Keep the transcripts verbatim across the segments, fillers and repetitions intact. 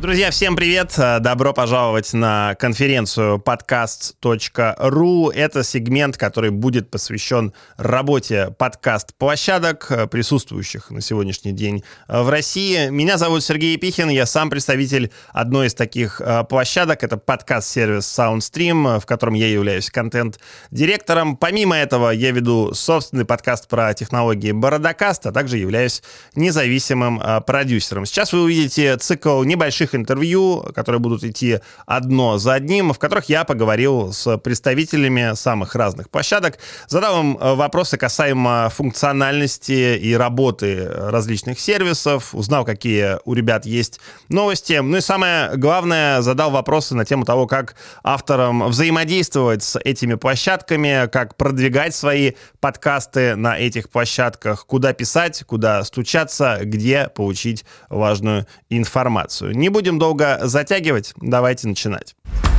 Друзья, всем привет! Добро пожаловать на конференцию подкаст точка ру. Это сегмент, который будет посвящен работе подкаст-площадок, присутствующих на сегодняшний день в России. Меня зовут Сергей Епихин, я сам представитель одной из таких площадок. Это подкаст-сервис SoundStream, в котором я являюсь контент-директором. Помимо этого, я веду собственный подкаст про технологии Бородокаст, а также являюсь независимым продюсером. Сейчас вы увидите цикл небольших интервью, которые будут идти одно за одним, в которых я поговорил с представителями самых разных площадок, задал им вопросы касаемо функциональности и работы различных сервисов, узнал, какие у ребят есть новости. Ну и самое главное, задал вопросы на тему того, как авторам взаимодействовать с этими площадками, как продвигать свои подкасты на этих площадках, куда писать, куда стучаться, где получить важную информацию. Не будем долго затягивать, давайте начинать.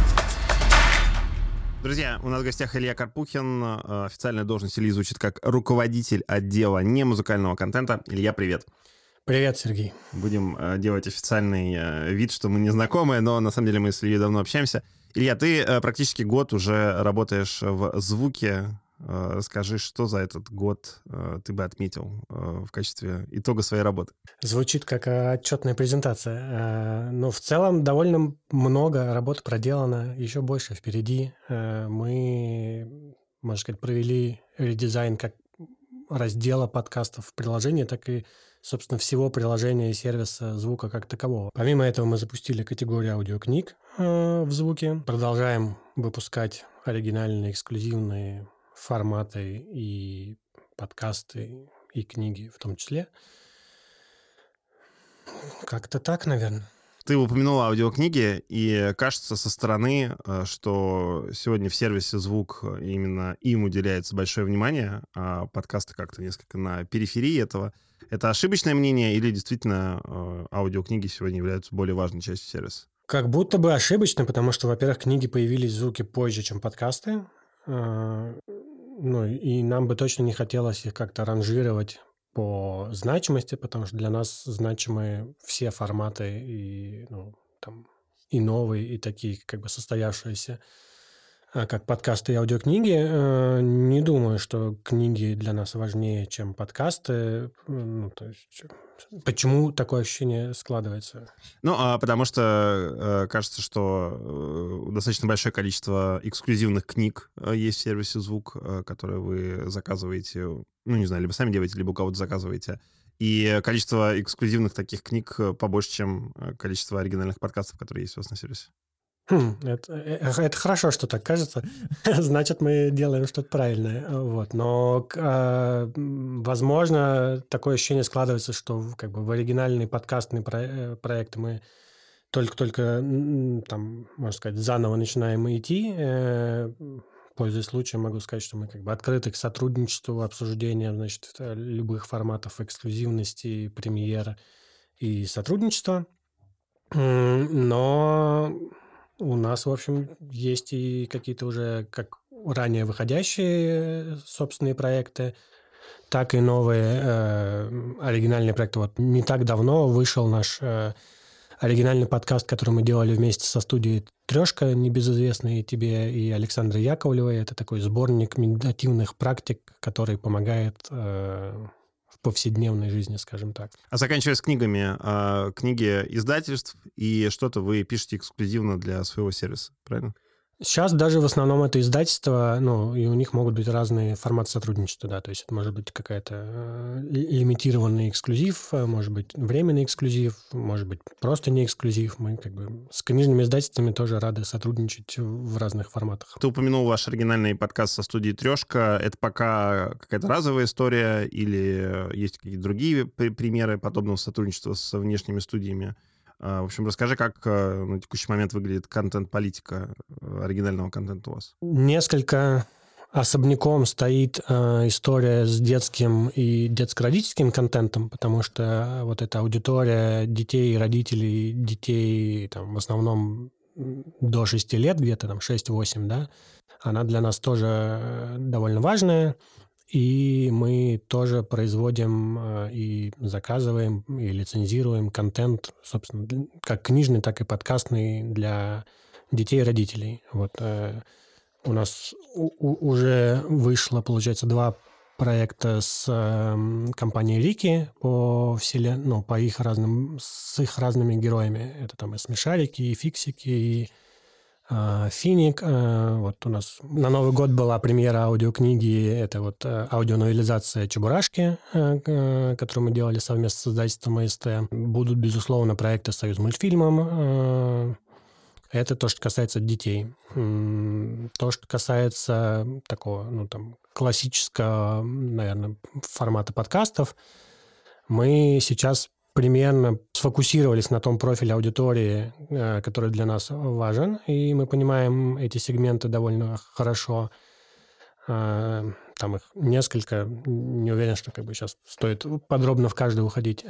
Друзья, у нас в гостях Илья Карпухин. Официальная должность Ильи звучит как руководитель отдела немузыкального контента. Илья, привет. Привет, Сергей. Будем делать официальный вид, что мы не знакомы, но на самом деле мы с Ильей давно общаемся. Илья, ты практически год уже работаешь в звуке. Расскажи, что за этот год ты бы отметил в качестве итога своей работы? Звучит как отчетная презентация. Но в целом довольно много работы проделано, еще больше впереди. Мы, можно сказать, провели редизайн как раздела подкастов в приложении, так и, собственно, всего приложения и сервиса звука как такового. Помимо этого мы запустили категорию аудиокниг в звуке. Продолжаем выпускать оригинальные, эксклюзивные форматы и подкасты, и книги в том числе. Как-то так, наверное. Ты упомянул аудиокниги, и кажется со стороны, что сегодня в сервисе звук именно им уделяется большое внимание, а подкасты как-то несколько на периферии этого. Это ошибочное мнение или действительно аудиокниги сегодня являются более важной частью сервиса? Как будто бы ошибочно, потому что, во-первых, книги появились в звуке позже, чем подкасты. Ну, и нам бы точно не хотелось их как-то ранжировать по значимости, потому что для нас значимы все форматы, и, ну, там, и новые, и такие как бы состоявшиеся, как подкасты и аудиокниги. Не думаю, что книги для нас важнее, чем подкасты. Ну, то есть, почему такое ощущение складывается? Ну, а потому что э, кажется, что э, достаточно большое количество эксклюзивных книг э, есть в сервисе «Звук», э, которые вы заказываете, ну, не знаю, либо сами делаете, либо у кого-то заказываете. И количество эксклюзивных таких книг побольше, чем количество оригинальных подкастов, которые есть у вас на сервисе. Хм, это, это хорошо, что так кажется. Значит, мы делаем что-то правильное. Вот. Но, э, возможно, такое ощущение складывается, что как бы в оригинальные подкастные про- проекты мы только-только, там, можно сказать, заново начинаем идти. Э, пользуясь случаем, могу сказать, что мы как бы открыты к сотрудничеству, обсуждению, значит, любых форматов эксклюзивности, премьер и сотрудничества. Но у нас, в общем, есть и какие-то уже как ранее выходящие собственные проекты, так и новые э, оригинальные проекты. Вот не так давно вышел наш э, оригинальный подкаст, который мы делали вместе со студией «Трешка», небезызвестной тебе и Александрой Яковлевой. Это такой сборник медитативных практик, который помогает э, в повседневной жизни, скажем так. А заканчивая с книгами, э, книги издательств и что-то вы пишете эксклюзивно для своего сервиса, правильно? Сейчас даже в основном это издательство, ну, и у них могут быть разные форматы сотрудничества, да, то есть это может быть какая-то э, лимитированный эксклюзив, может быть временный эксклюзив, может быть просто не эксклюзив. Мы как бы с книжными издательствами тоже рады сотрудничать в разных форматах. Ты упомянул ваш оригинальный подкаст со студией «Трешка». Это пока какая-то разовая история или есть какие-то другие примеры подобного сотрудничества с внешними студиями? В общем, расскажи, как на текущий момент выглядит контент-политика оригинального контента у вас. Несколько особняком стоит э, история с детским и детско-родительским контентом, потому что вот эта аудитория детей, родителей, детей там, в основном до шести лет, где-то там шесть-восемь, да, она для нас тоже довольно важная. И мы тоже производим и заказываем, и лицензируем контент, собственно, как книжный, так и подкастный для детей и родителей. Вот у нас у- уже вышло, получается, два проекта с э, компанией Рики по вселен... ну, по их разным, с их разными героями. Это там и смешарики, и фиксики, и э, финик. Э, вот у нас на Новый год была премьера аудиокниги. Это вот э, аудионовелизация Чебурашки, э, э, которую мы делали совместно с издательством АСТ. Будут, безусловно, проекты с Союзмультфильмом. Э, это то, что касается детей. То, что касается такого, ну, там, классического, наверное, формата подкастов, мы сейчас примерно сфокусировались на том профиле аудитории, который для нас важен, и мы понимаем эти сегменты довольно хорошо. Там их несколько, не уверен, что как бы сейчас стоит подробно в каждый уходить.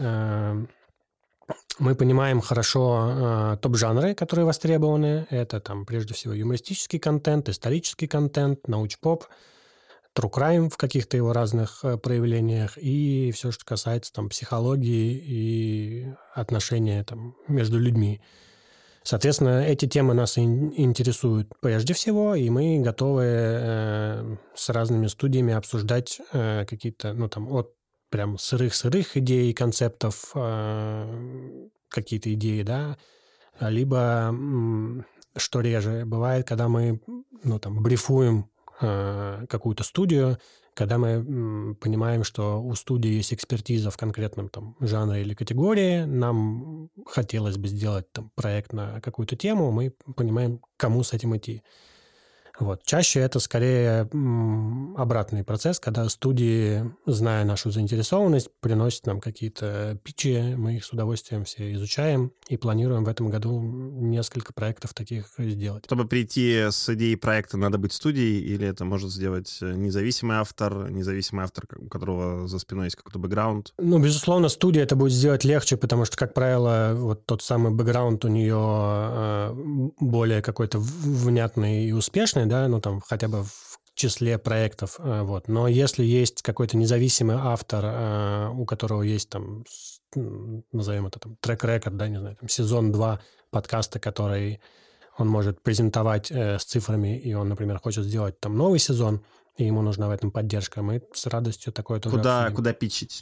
Мы понимаем хорошо э, топ-жанры, которые востребованы. Это там прежде всего юмористический контент, исторический контент, науч-поп, true crime в каких-то его разных э, проявлениях и все, что касается там психологии и отношения там между людьми. Соответственно, эти темы нас ин- интересуют прежде всего, и мы готовы э, с разными студиями обсуждать э, какие-то, ну там, от прям сырых-сырых идей, концептов, э, какие-то идеи, да, либо, м, что реже, бывает, когда мы, ну, там, брифуем э, какую-то студию, когда мы м, понимаем, что у студии есть экспертиза в конкретном там жанре или категории, нам хотелось бы сделать там проект на какую-то тему, мы понимаем, к кому с этим идти. Вот. Чаще это скорее м, обратный процесс, когда студии, зная нашу заинтересованность, приносят нам какие-то питчи, мы их с удовольствием все изучаем и планируем в этом году несколько проектов таких сделать. Чтобы прийти с идеей проекта, надо быть студией, или это может сделать независимый автор, независимый автор, у которого за спиной есть какой-то бэкграунд? Ну, безусловно, студия это будет сделать легче, потому что, как правило, вот тот самый бэкграунд у нее э, более какой-то внятный и успешный, да, ну, там, хотя бы в числе проектов, э, вот. Но если есть какой-то независимый автор, э, у которого есть там, назовем это там трек-рекорд, да, не знаю, там, сезон два подкаста, который он может презентовать э, с цифрами, и он, например, хочет сделать там новый сезон, и ему нужна в этом поддержка, мы с радостью такое тоже Куда, обсудим. куда питчить?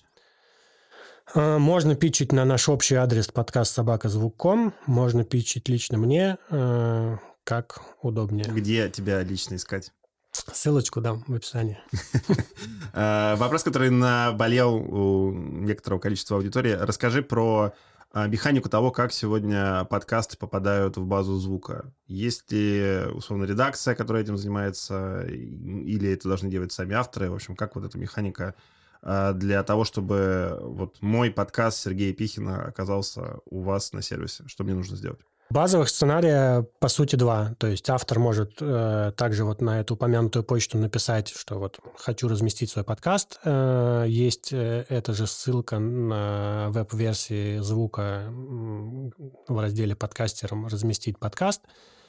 Можно питчить на наш общий адрес подкаст собака звук точка ком, можно питчить лично мне, как удобнее. Где тебя лично искать? Ссылочку дам в описании. Вопрос, который наболел у некоторого количества аудитории. Расскажи про механику того, как сегодня подкасты попадают в базу звука. Есть ли, условно, редакция, которая этим занимается, или это должны делать сами авторы? В общем, как вот эта механика для того, чтобы вот мой подкаст Сергея Пихина оказался у вас на сервисе? Что мне нужно сделать? Базовых сценария, по сути, два. То есть автор может э, также вот на эту упомянутую почту написать, что вот хочу разместить свой подкаст. Э, есть э, эта же ссылка на веб-версии звука э, в разделе «Подкастерам» разместить подкаст.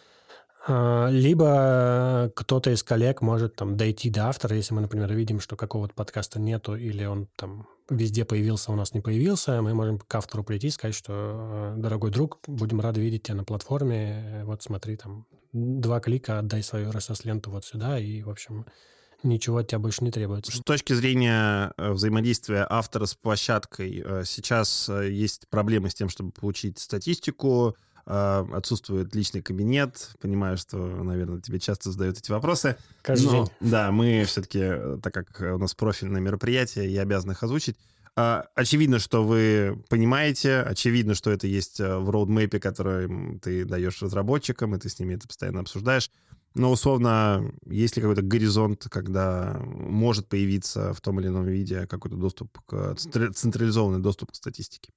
Э, либо кто-то из коллег может там дойти до автора, если мы, например, видим, что какого-то подкаста нету или он там везде появился, у нас не появился, мы можем к автору прийти и сказать, что, дорогой друг, будем рады видеть тебя на платформе, вот смотри, там, два клика, отдай свою эр эс эс-ленту вот сюда, и, в общем, ничего от тебя больше не требуется. С точки зрения взаимодействия автора с площадкой, сейчас есть проблемы с тем, чтобы получить статистику, отсутствует личный кабинет. Понимаю, что, наверное, тебе часто задают эти вопросы. Каждый Но, день. Да, мы все-таки, так как у нас профильное мероприятие, я обязан их озвучить. Очевидно, что вы понимаете, очевидно, что это есть в роудмэпе, который ты даешь разработчикам, и ты с ними это постоянно обсуждаешь. Но, условно, есть ли какой-то горизонт, когда может появиться в том или ином виде какой-то доступ, к централизованный доступ к статистике?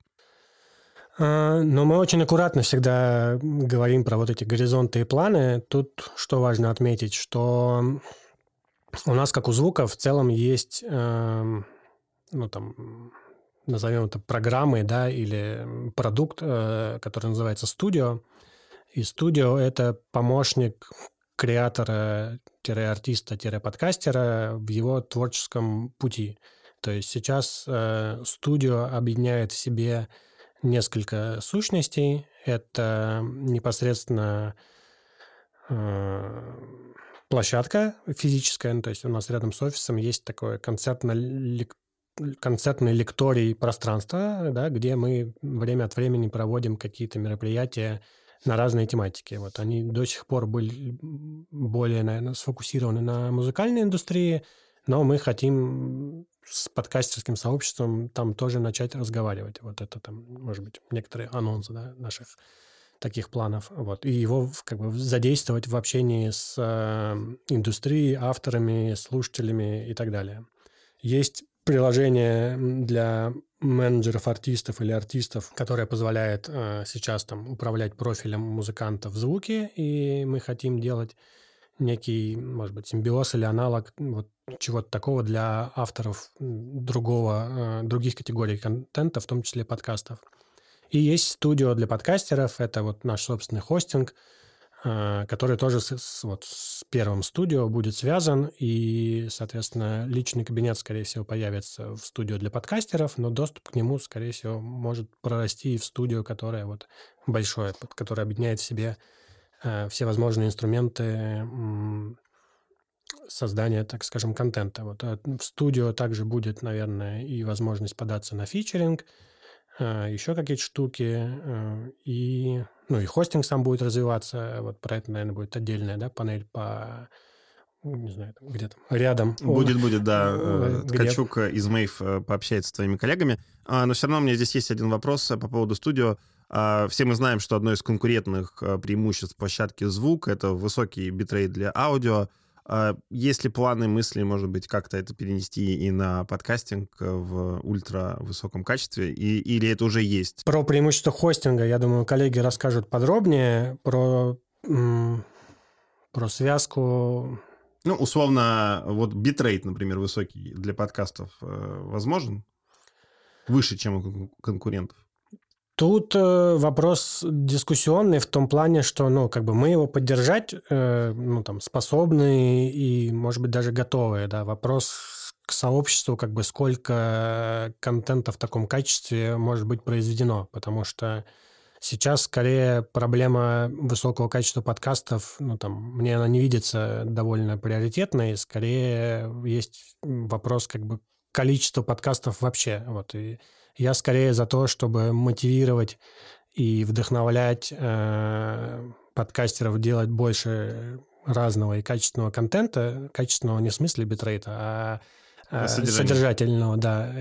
Но мы очень аккуратно всегда говорим про вот эти горизонты и планы. Тут что важно отметить, что у нас, как у звука, в целом есть, ну, там, назовем это программой, да, или продукт, который называется Studio. И Studio — это помощник креатора-артиста-подкастера в его творческом пути. То есть сейчас э, студио объединяет в себе несколько сущностей. Это непосредственно э, площадка физическая, ну, то есть у нас рядом с офисом есть такое концертно- концертный лекторий пространство, да, где мы время от времени проводим какие-то мероприятия на разные тематики. Вот они до сих пор были более, наверное, сфокусированы на музыкальной индустрии, но мы хотим с подкастерским сообществом там тоже начать разговаривать. Вот это там, может быть, некоторые анонсы, да, наших таких планов. Вот. И его как бы задействовать в общении с э, индустрией, авторами, слушателями и так далее. Есть приложение для менеджеров артистов или артистов, которое позволяет э, сейчас там управлять профилем музыканта в звуке, и мы хотим делать некий, может быть, симбиоз или аналог вот чего-то такого для авторов другого, э, других категорий контента, в том числе подкастов. И есть студио для подкастеров, это вот наш собственный хостинг, э, который тоже с, с, вот, с первым студио будет связан, и, соответственно, личный кабинет, скорее всего, появится в студио для подкастеров, но доступ к нему, скорее всего, может прорасти и в студио, которое вот большое, которое объединяет в себе э, все возможные инструменты м, создания, так скажем, контента. Вот. А в студио также будет, наверное, и возможность податься на фичеринг, еще какие-то штуки, и, ну, и хостинг сам будет развиваться. Вот про это, наверное, будет отдельная, да, панель по, не знаю, где там, рядом. Будет, будет, да. Где... Ткачук из Мэйв пообщается с твоими коллегами. Но все равно у меня здесь есть один вопрос по поводу студио. Все мы знаем, что одно из конкурентных преимуществ площадки «Звук» — это высокий битрейт для аудио. Есть ли планы, мысли, может быть, как-то это перенести и на подкастинг в ультравысоком качестве, и, или это уже есть? Про преимущество хостинга, я думаю, коллеги расскажут подробнее. Про, м- про связку... Ну, условно, вот битрейт, например, высокий для подкастов возможен? Выше, чем у конкурентов? Тут э, вопрос дискуссионный в том плане, что, ну, как бы мы его поддержать, э, ну, там, способны и, может быть, даже готовы, да. Вопрос к сообществу, как бы, сколько контента в таком качестве может быть произведено, потому что сейчас, скорее, проблема высокого качества подкастов, ну, там, мне она не видится довольно приоритетной, скорее есть вопрос, как бы, количества подкастов вообще, вот, и я скорее за то, чтобы мотивировать и вдохновлять э, подкастеров делать больше разного и качественного контента, качественного не в смысле битрейта, а, а содержательного, да.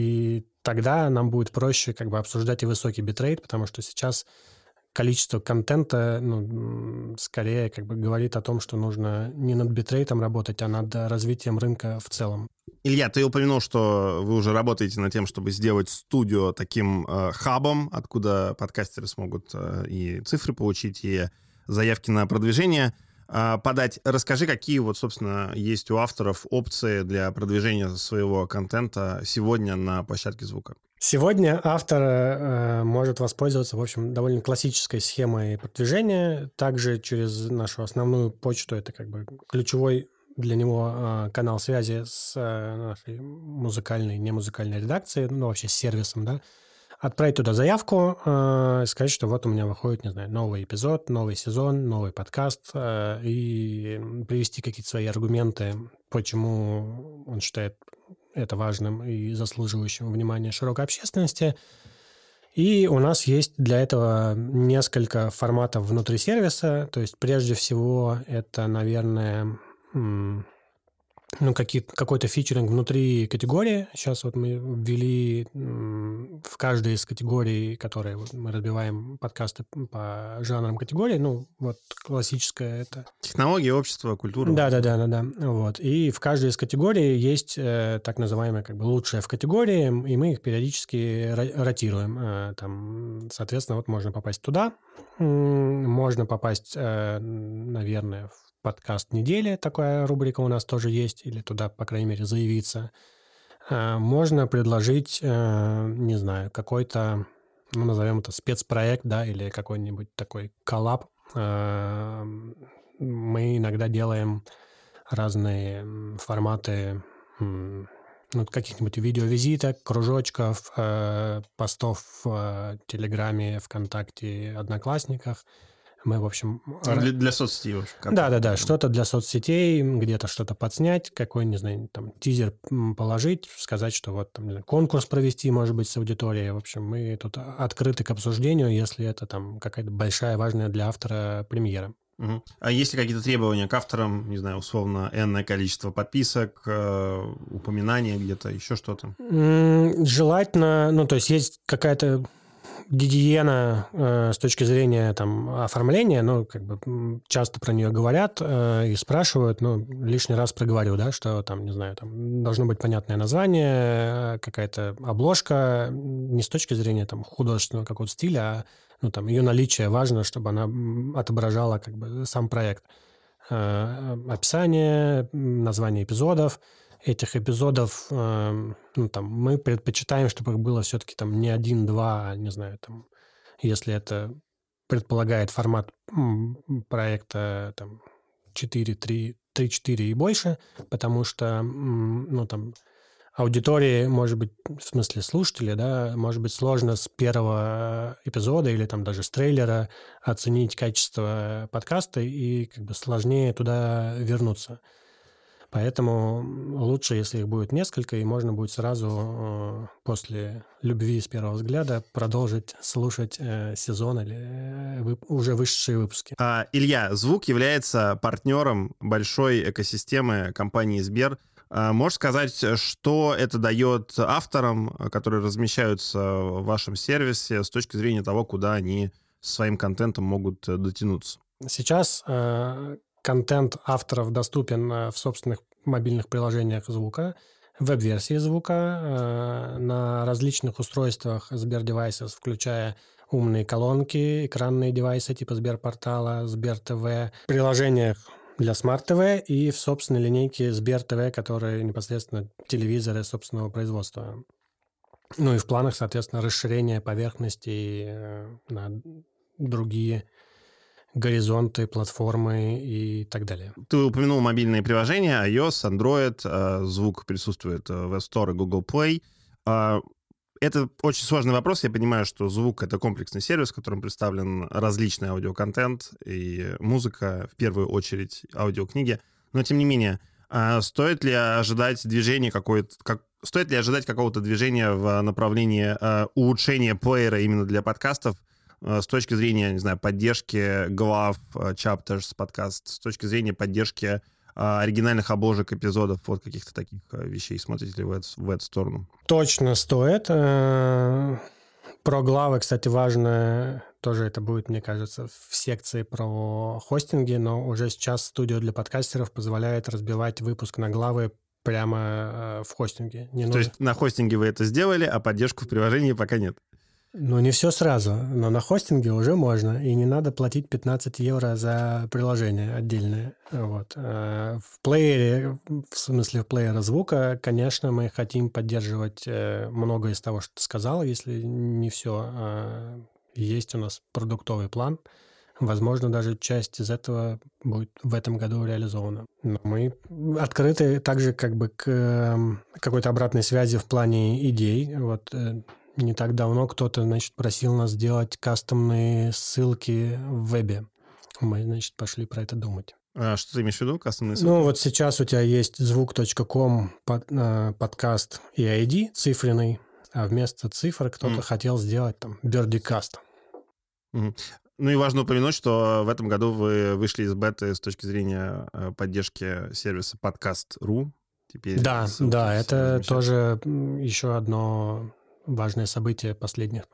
И тогда нам будет проще как бы обсуждать и высокий битрейт, потому что сейчас количество контента, ну, скорее как бы говорит о том, что нужно не над битрейтом работать, а над развитием рынка в целом. Илья, ты упомянул, что вы уже работаете над тем, чтобы сделать студио таким э, хабом, откуда подкастеры смогут э, и цифры получить, и заявки на продвижение э, подать. Расскажи, какие вот, собственно, есть у авторов опции для продвижения своего контента сегодня на площадке «Звука». Сегодня автор э, может воспользоваться, в общем, довольно классической схемой продвижения. Также через нашу основную почту, это как бы ключевой для него э, канал связи с э, нашей музыкальной, немузыкальной редакцией, ну, вообще с сервисом, да, отправить туда заявку, э, сказать, что вот у меня выходит, не знаю, новый эпизод, новый сезон, новый подкаст, э, и привести какие-то свои аргументы, почему он считает это важным и заслуживающим внимания широкой общественности. И у нас есть для этого несколько форматов внутри сервиса. То есть, прежде всего, это, наверное, ну, какие, какой-то фичеринг внутри категории. Сейчас вот мы ввели в каждой из категорий, которые вот мы разбиваем подкасты по жанрам категорий, ну, вот классическая это... Технологии, общество, культура. Да-да-да-да. Вот. И в каждой из категорий есть э, так называемая как бы лучшая в категории, и мы их периодически ротируем. Э, там, соответственно, вот можно попасть туда, можно попасть, э, наверное, в подкаст недели, такая рубрика у нас тоже есть, или туда, по крайней мере, заявиться. Можно предложить, не знаю, какой-то, ну, назовем это спецпроект, да, или какой-нибудь такой коллаб мы иногда делаем разные форматы ну, каких-нибудь видеовизиток, кружочков, э, постов в э, Телеграме, ВКонтакте, Одноклассниках. Мы, в общем... Для, для соцсетей, в общем. Да-да-да, что-то для соцсетей, где-то что-то подснять, какой, не знаю, там, тизер положить, сказать, что вот там, конкурс провести, может быть, с аудиторией. В общем, мы тут открыты к обсуждению, если это там какая-то большая, важная для автора премьера. Угу. А есть ли какие-то требования к авторам, не знаю, условно, энное количество подписок, э, упоминания где-то, еще что-то? Желательно, ну, то есть есть какая-то гигиена э, с точки зрения там оформления, ну, как бы часто про нее говорят э, и спрашивают, ну, лишний раз проговорю, да, что там, не знаю, там должно быть понятное название, какая-то обложка, не с точки зрения там художественного какого-то стиля, а ну, там, ее наличие важно, чтобы она отображала как бы сам проект. Э, описание, название эпизодов. Этих эпизодов, э, ну, там, мы предпочитаем, чтобы их было все-таки там не один-два, а, не знаю, там, если это предполагает формат проекта там четыре-три, три-четыре и больше, потому что, ну, там, аудитории, может быть, в смысле слушателей, да, может быть, сложно с первого эпизода или там даже с трейлера оценить качество подкаста и как бы сложнее туда вернуться. Поэтому лучше, если их будет несколько, и можно будет сразу э, после любви с первого взгляда продолжить слушать э, сезон или э, вып- уже вышедшие выпуски. А, Илья, звук является партнером большой экосистемы компании Сбер. А, можешь сказать, что это дает авторам, которые размещаются в вашем сервисе, с точки зрения того, куда они со своим контентом могут дотянуться? Сейчас э, контент авторов доступен в собственных мобильных приложениях звука, в веб-версии звука, э, на различных устройствах Сбер Devices, включая умные колонки, экранные девайсы типа Сберпортала, Сбер ТВ, приложениях для Smart ти ви и в собственной линейке Сбер ТВ, которые непосредственно телевизоры собственного производства. Ну и в планах, соответственно, расширение поверхностей э, на другие горизонты, платформы и так далее. Ты упомянул мобильные приложения, iOS, Android, звук присутствует в App Store и Google Play. Это очень сложный вопрос. Я понимаю, что звук — это комплексный сервис, в котором представлен различный аудиоконтент и музыка, в первую очередь аудиокниги. Но, тем не менее, стоит ли ожидать движения какой-то, как, стоит ли ожидать какого-то движения в направлении улучшения плеера именно для подкастов, с точки зрения, не знаю, поддержки глав, chapters подкаст, с точки зрения поддержки а, оригинальных обложек эпизодов, вот каких-то таких вещей. Смотрите ли вы в эту сторону? Точно стоит. Про главы, кстати, важно, тоже это будет, мне кажется, в секции про хостинги, но уже сейчас студио для подкастеров позволяет разбивать выпуск на главы прямо в хостинге. Не То нужно... есть на хостинге вы это сделали, а поддержку в приложении пока нет? Ну, не все сразу, но на хостинге уже можно, и не надо платить пятнадцать евро за приложение отдельное. Вот. А в плеере, в смысле в плеере звука, конечно, мы хотим поддерживать многое из того, что ты сказал, если не все. Есть у нас продуктовый план. Возможно, даже часть из этого будет в этом году реализована. Но мы открыты также как бы к какой-то обратной связи в плане идей. Вот не так давно кто-то, значит, просил нас сделать кастомные ссылки в вебе. Мы, значит, пошли про это думать. А что ты имеешь в виду, кастомные ссылки? Ну, вот сейчас у тебя есть звук точка ком под, э, подкаст и ай ди цифренный, а вместо цифр кто-то mm. хотел сделать там Birdicast. Mm. Ну и важно упомянуть, что в этом году вы вышли из беты с точки зрения поддержки сервиса подкаст точка ру. Теперь да, да, это тоже еще одно важное событие последних,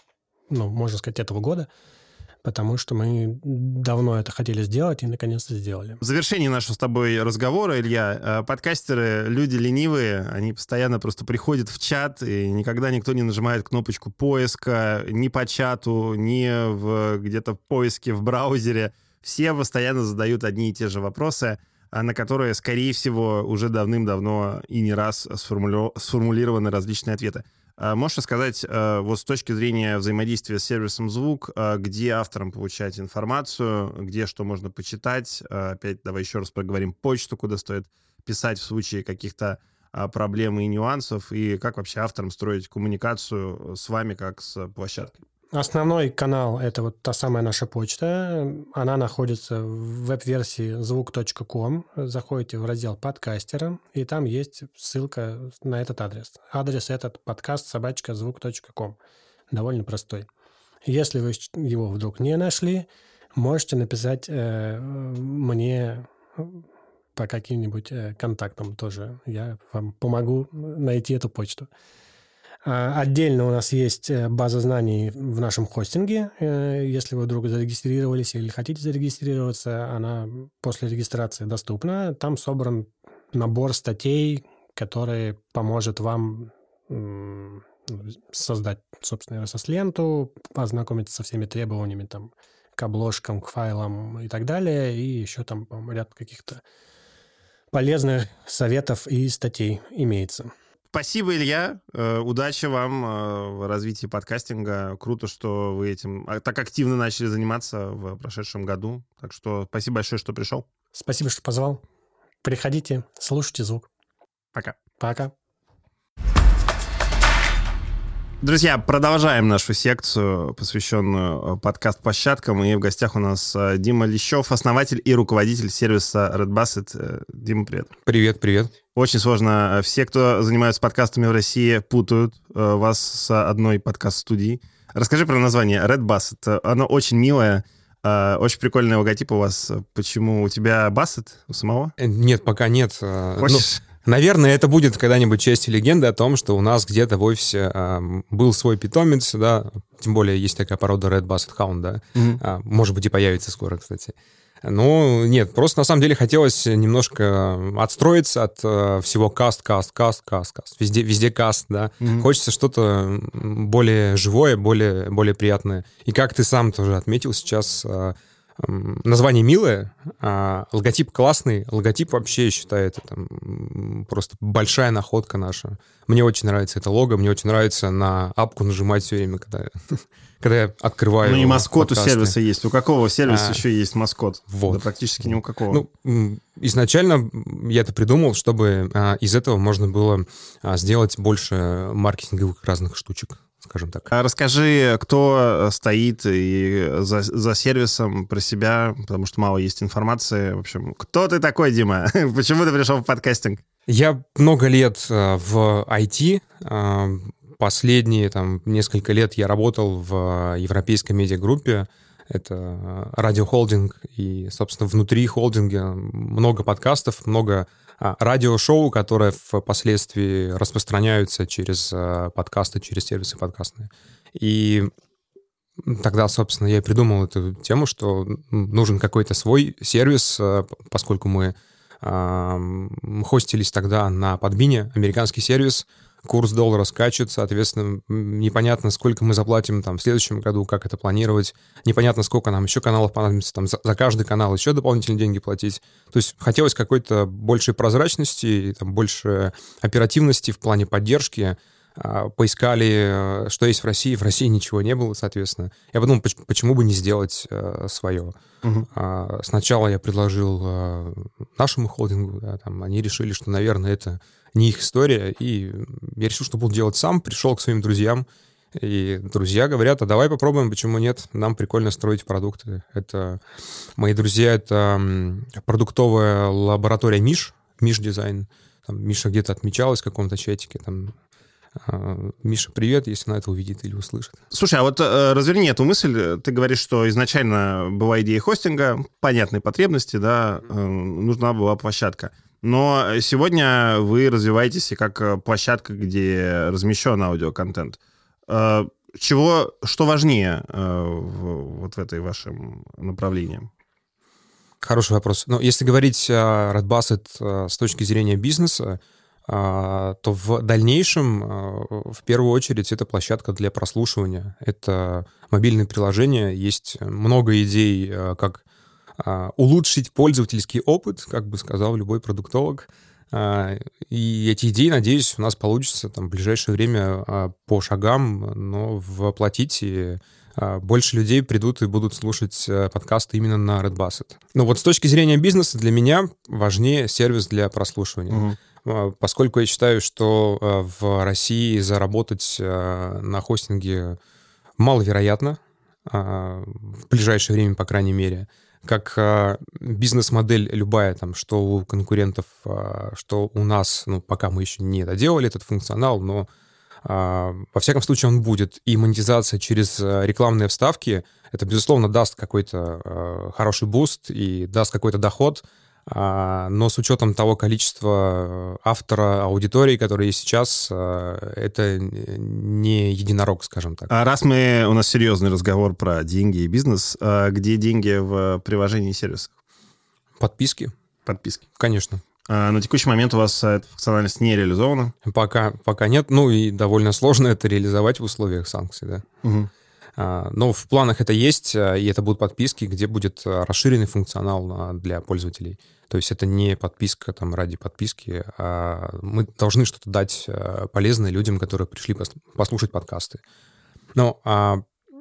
ну, можно сказать, этого года, потому что мы давно это хотели сделать и наконец-то сделали. В завершении нашего с тобой разговора, Илья, подкастеры, люди ленивые, они постоянно просто приходят в чат, и никогда никто не нажимает кнопочку поиска ни по чату, ни в, где-то в поиске в браузере. Все постоянно задают одни и те же вопросы, на которые, скорее всего, уже давным-давно и не раз сформули... сформулированы различные ответы. Можешь рассказать, вот с точки зрения взаимодействия с сервисом «Звук», где авторам получать информацию, где что можно почитать? Опять давай еще раз проговорим почту, куда стоит писать в случае каких-то проблем и нюансов, и как вообще авторам строить коммуникацию с вами, как с площадкой? Основной канал — это вот та самая наша почта. Она находится в веб-версии звук точка ком. Заходите в раздел «Подкастеры», и там есть ссылка на этот адрес. Адрес этот — подкаст собачка звук точка ком. Довольно простой. Если вы его вдруг не нашли, можете написать э, мне по каким-нибудь э, контактам тоже. Я вам помогу найти эту почту. Отдельно у нас есть база знаний в нашем хостинге. Если вы вдруг зарегистрировались или хотите зарегистрироваться, она после регистрации доступна. Там собран набор статей, который поможет вам создать, собственно, эр эс эс-ленту, ознакомиться со всеми требованиями там, к обложкам, к файлам и так далее. И еще там ряд каких-то полезных советов и статей имеется. Спасибо, Илья. Удачи вам в развитии подкастинга. Круто, что вы этим так активно начали заниматься в прошедшем году. Так что спасибо большое, что пришел. Спасибо, что позвал. Приходите, слушайте звук. Пока. Пока. Друзья, продолжаем нашу секцию, посвященную подкаст-площадкам. И в гостях у нас Дима Лещев, основатель и руководитель сервиса Red Basset. Дима, привет. Привет, привет. Очень сложно. Все, кто занимаются подкастами в России, путают вас с одной подкаст-студией. Расскажи про название Red Basset. Оно очень милое. Очень прикольный логотип у вас. Почему? У тебя Basset у самого? Нет, пока нет. Хочешь? Ну, наверное, это будет когда-нибудь частью легенды о том, что у нас где-то в офисе а, был свой питомец, да, тем более есть такая порода Red Basset Hound, да, mm-hmm. а, может быть, и появится скоро, кстати. Но нет, просто на самом деле хотелось немножко отстроиться от uh, всего каст, каст, каст, каст, каст, везде, везде каст, да. Mm-hmm. Хочется что-то более живое, более, более приятное. И как ты сам тоже отметил сейчас, uh, название милое, а логотип классный. Логотип вообще, я считаю, это там просто большая находка наша. Мне очень нравится это лого, мне очень нравится на апку нажимать все время, когда, когда я открываю. Ну и маскот подкасты. У сервиса есть. У какого сервиса а, еще есть маскот? Вот. Да практически ни у какого. Ну, изначально я это придумал, чтобы а, из этого можно было а, сделать больше маркетинговых разных штучек, скажем так. А расскажи, кто стоит и за, за сервисом, про себя, потому что мало есть информации. В общем, кто ты такой, Дима? Почему ты пришел в подкастинг? Я много лет в ай ти. Последние там, несколько лет я работал в европейской медиагруппе. Это радиохолдинг. И, собственно, внутри холдинга много подкастов, много радиошоу, которые впоследствии распространяются через подкасты, через сервисы подкастные. И тогда, собственно, я и придумал эту тему, что нужен какой-то свой сервис, поскольку мы э, хостились тогда на Подбине, американский сервис, курс доллара скачет, соответственно, непонятно, сколько мы заплатим там в следующем году, как это планировать, непонятно, сколько нам еще каналов понадобится, там за, за каждый канал еще дополнительные деньги платить. То есть хотелось какой-то большей прозрачности, там, больше оперативности в плане поддержки. Поискали, что есть в России. В России ничего не было, соответственно. Я подумал, почему бы не сделать свое. Угу. Сначала я предложил нашему холдингу, да, там, они решили, что, наверное, это не их история, и я решил, что буду делать сам, пришел к своим друзьям, и друзья говорят, а давай попробуем, почему нет, нам прикольно строить продукты. Это мои друзья, это продуктовая лаборатория Миш, Миш Дизайн. Там Миша где-то отмечалась в каком-то чатике, там, Миша, привет, если она это увидит или услышит. Слушай, а вот э, разверни эту мысль. Ты говоришь, что изначально была идея хостинга, понятные потребности, да, э, нужна была площадка. Но сегодня вы развиваетесь и как площадка, где размещен аудиоконтент. Э, чего, что важнее э, в, вот в этой вашем направлении? Хороший вопрос. Ну, если говорить о Red Basset с точки зрения бизнеса, то в дальнейшем, в первую очередь, это площадка для прослушивания. Это мобильное приложение. Есть много идей, как улучшить пользовательский опыт, как бы сказал любой продуктолог. И эти идеи, надеюсь, у нас получится там, в ближайшее время по шагам, но воплотить, и больше людей придут и будут слушать подкасты именно на Red Basset. Но вот с точки зрения бизнеса для меня важнее сервис для прослушивания. Угу. Поскольку я считаю, что в России заработать на хостинге маловероятно, в ближайшее время, по крайней мере, как бизнес-модель любая, там, что у конкурентов, что у нас, ну, пока мы еще не доделали этот функционал, но во всяком случае он будет. И монетизация через рекламные вставки, это, безусловно, даст какой-то хороший буст и даст какой-то доход, но с учетом того количества автора, аудитории, которые есть сейчас, это не единорог, скажем так. А раз мы, у нас серьезный разговор про деньги и бизнес, где деньги в приложении и сервисах? Подписки. Подписки. Конечно. А на текущий момент у вас эта функциональность не реализована? Пока, пока нет. Ну и довольно сложно это реализовать в условиях санкций, да. Угу. Но в планах это есть, и это будут подписки, где будет расширенный функционал для пользователей. То есть это не подписка там ради подписки, а мы должны что-то дать полезное людям, которые пришли послушать подкасты. Но а,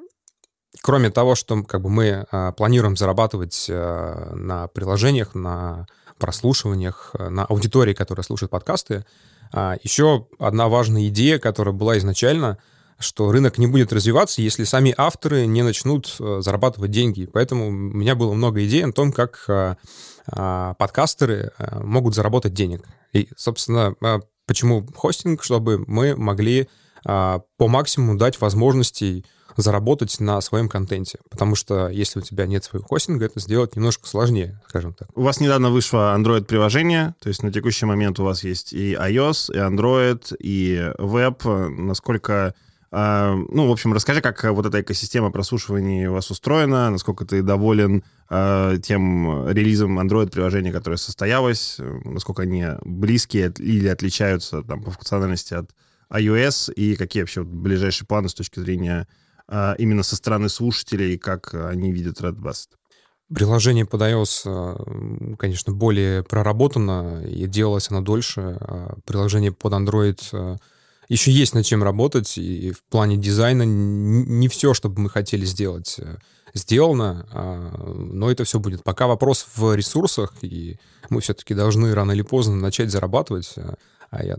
кроме того, что как бы, мы а, планируем зарабатывать а, на приложениях, на прослушиваниях, на аудитории, которая слушает подкасты, а, еще одна важная идея, которая была изначально, что рынок не будет развиваться, если сами авторы не начнут зарабатывать деньги. Поэтому у меня было много идей о том, как а, а, подкастеры а, могут заработать денег. И, собственно, а, почему хостинг? Чтобы мы могли а, по максимуму дать возможностей заработать на своем контенте. Потому что если у тебя нет своего хостинга, это сделать немножко сложнее, скажем так. У вас недавно вышло Android-приложение, то есть на текущий момент у вас есть и iOS, и Android, и веб. Насколько... Ну, в общем, расскажи, как вот эта экосистема прослушивания у вас устроена, насколько ты доволен э, тем релизом Android-приложения, которое состоялось, насколько они близкие или отличаются там, по функциональности от iOS, и какие вообще вот ближайшие планы с точки зрения э, именно со стороны слушателей, как они видят Red Basset. Приложение под iOS, конечно, более проработано, и делалось оно дольше. Приложение под Android... Еще есть над чем работать, и в плане дизайна не все, что бы мы хотели сделать, сделано, но это все будет. Пока вопрос в ресурсах, и мы все-таки должны рано или поздно начать зарабатывать. А я,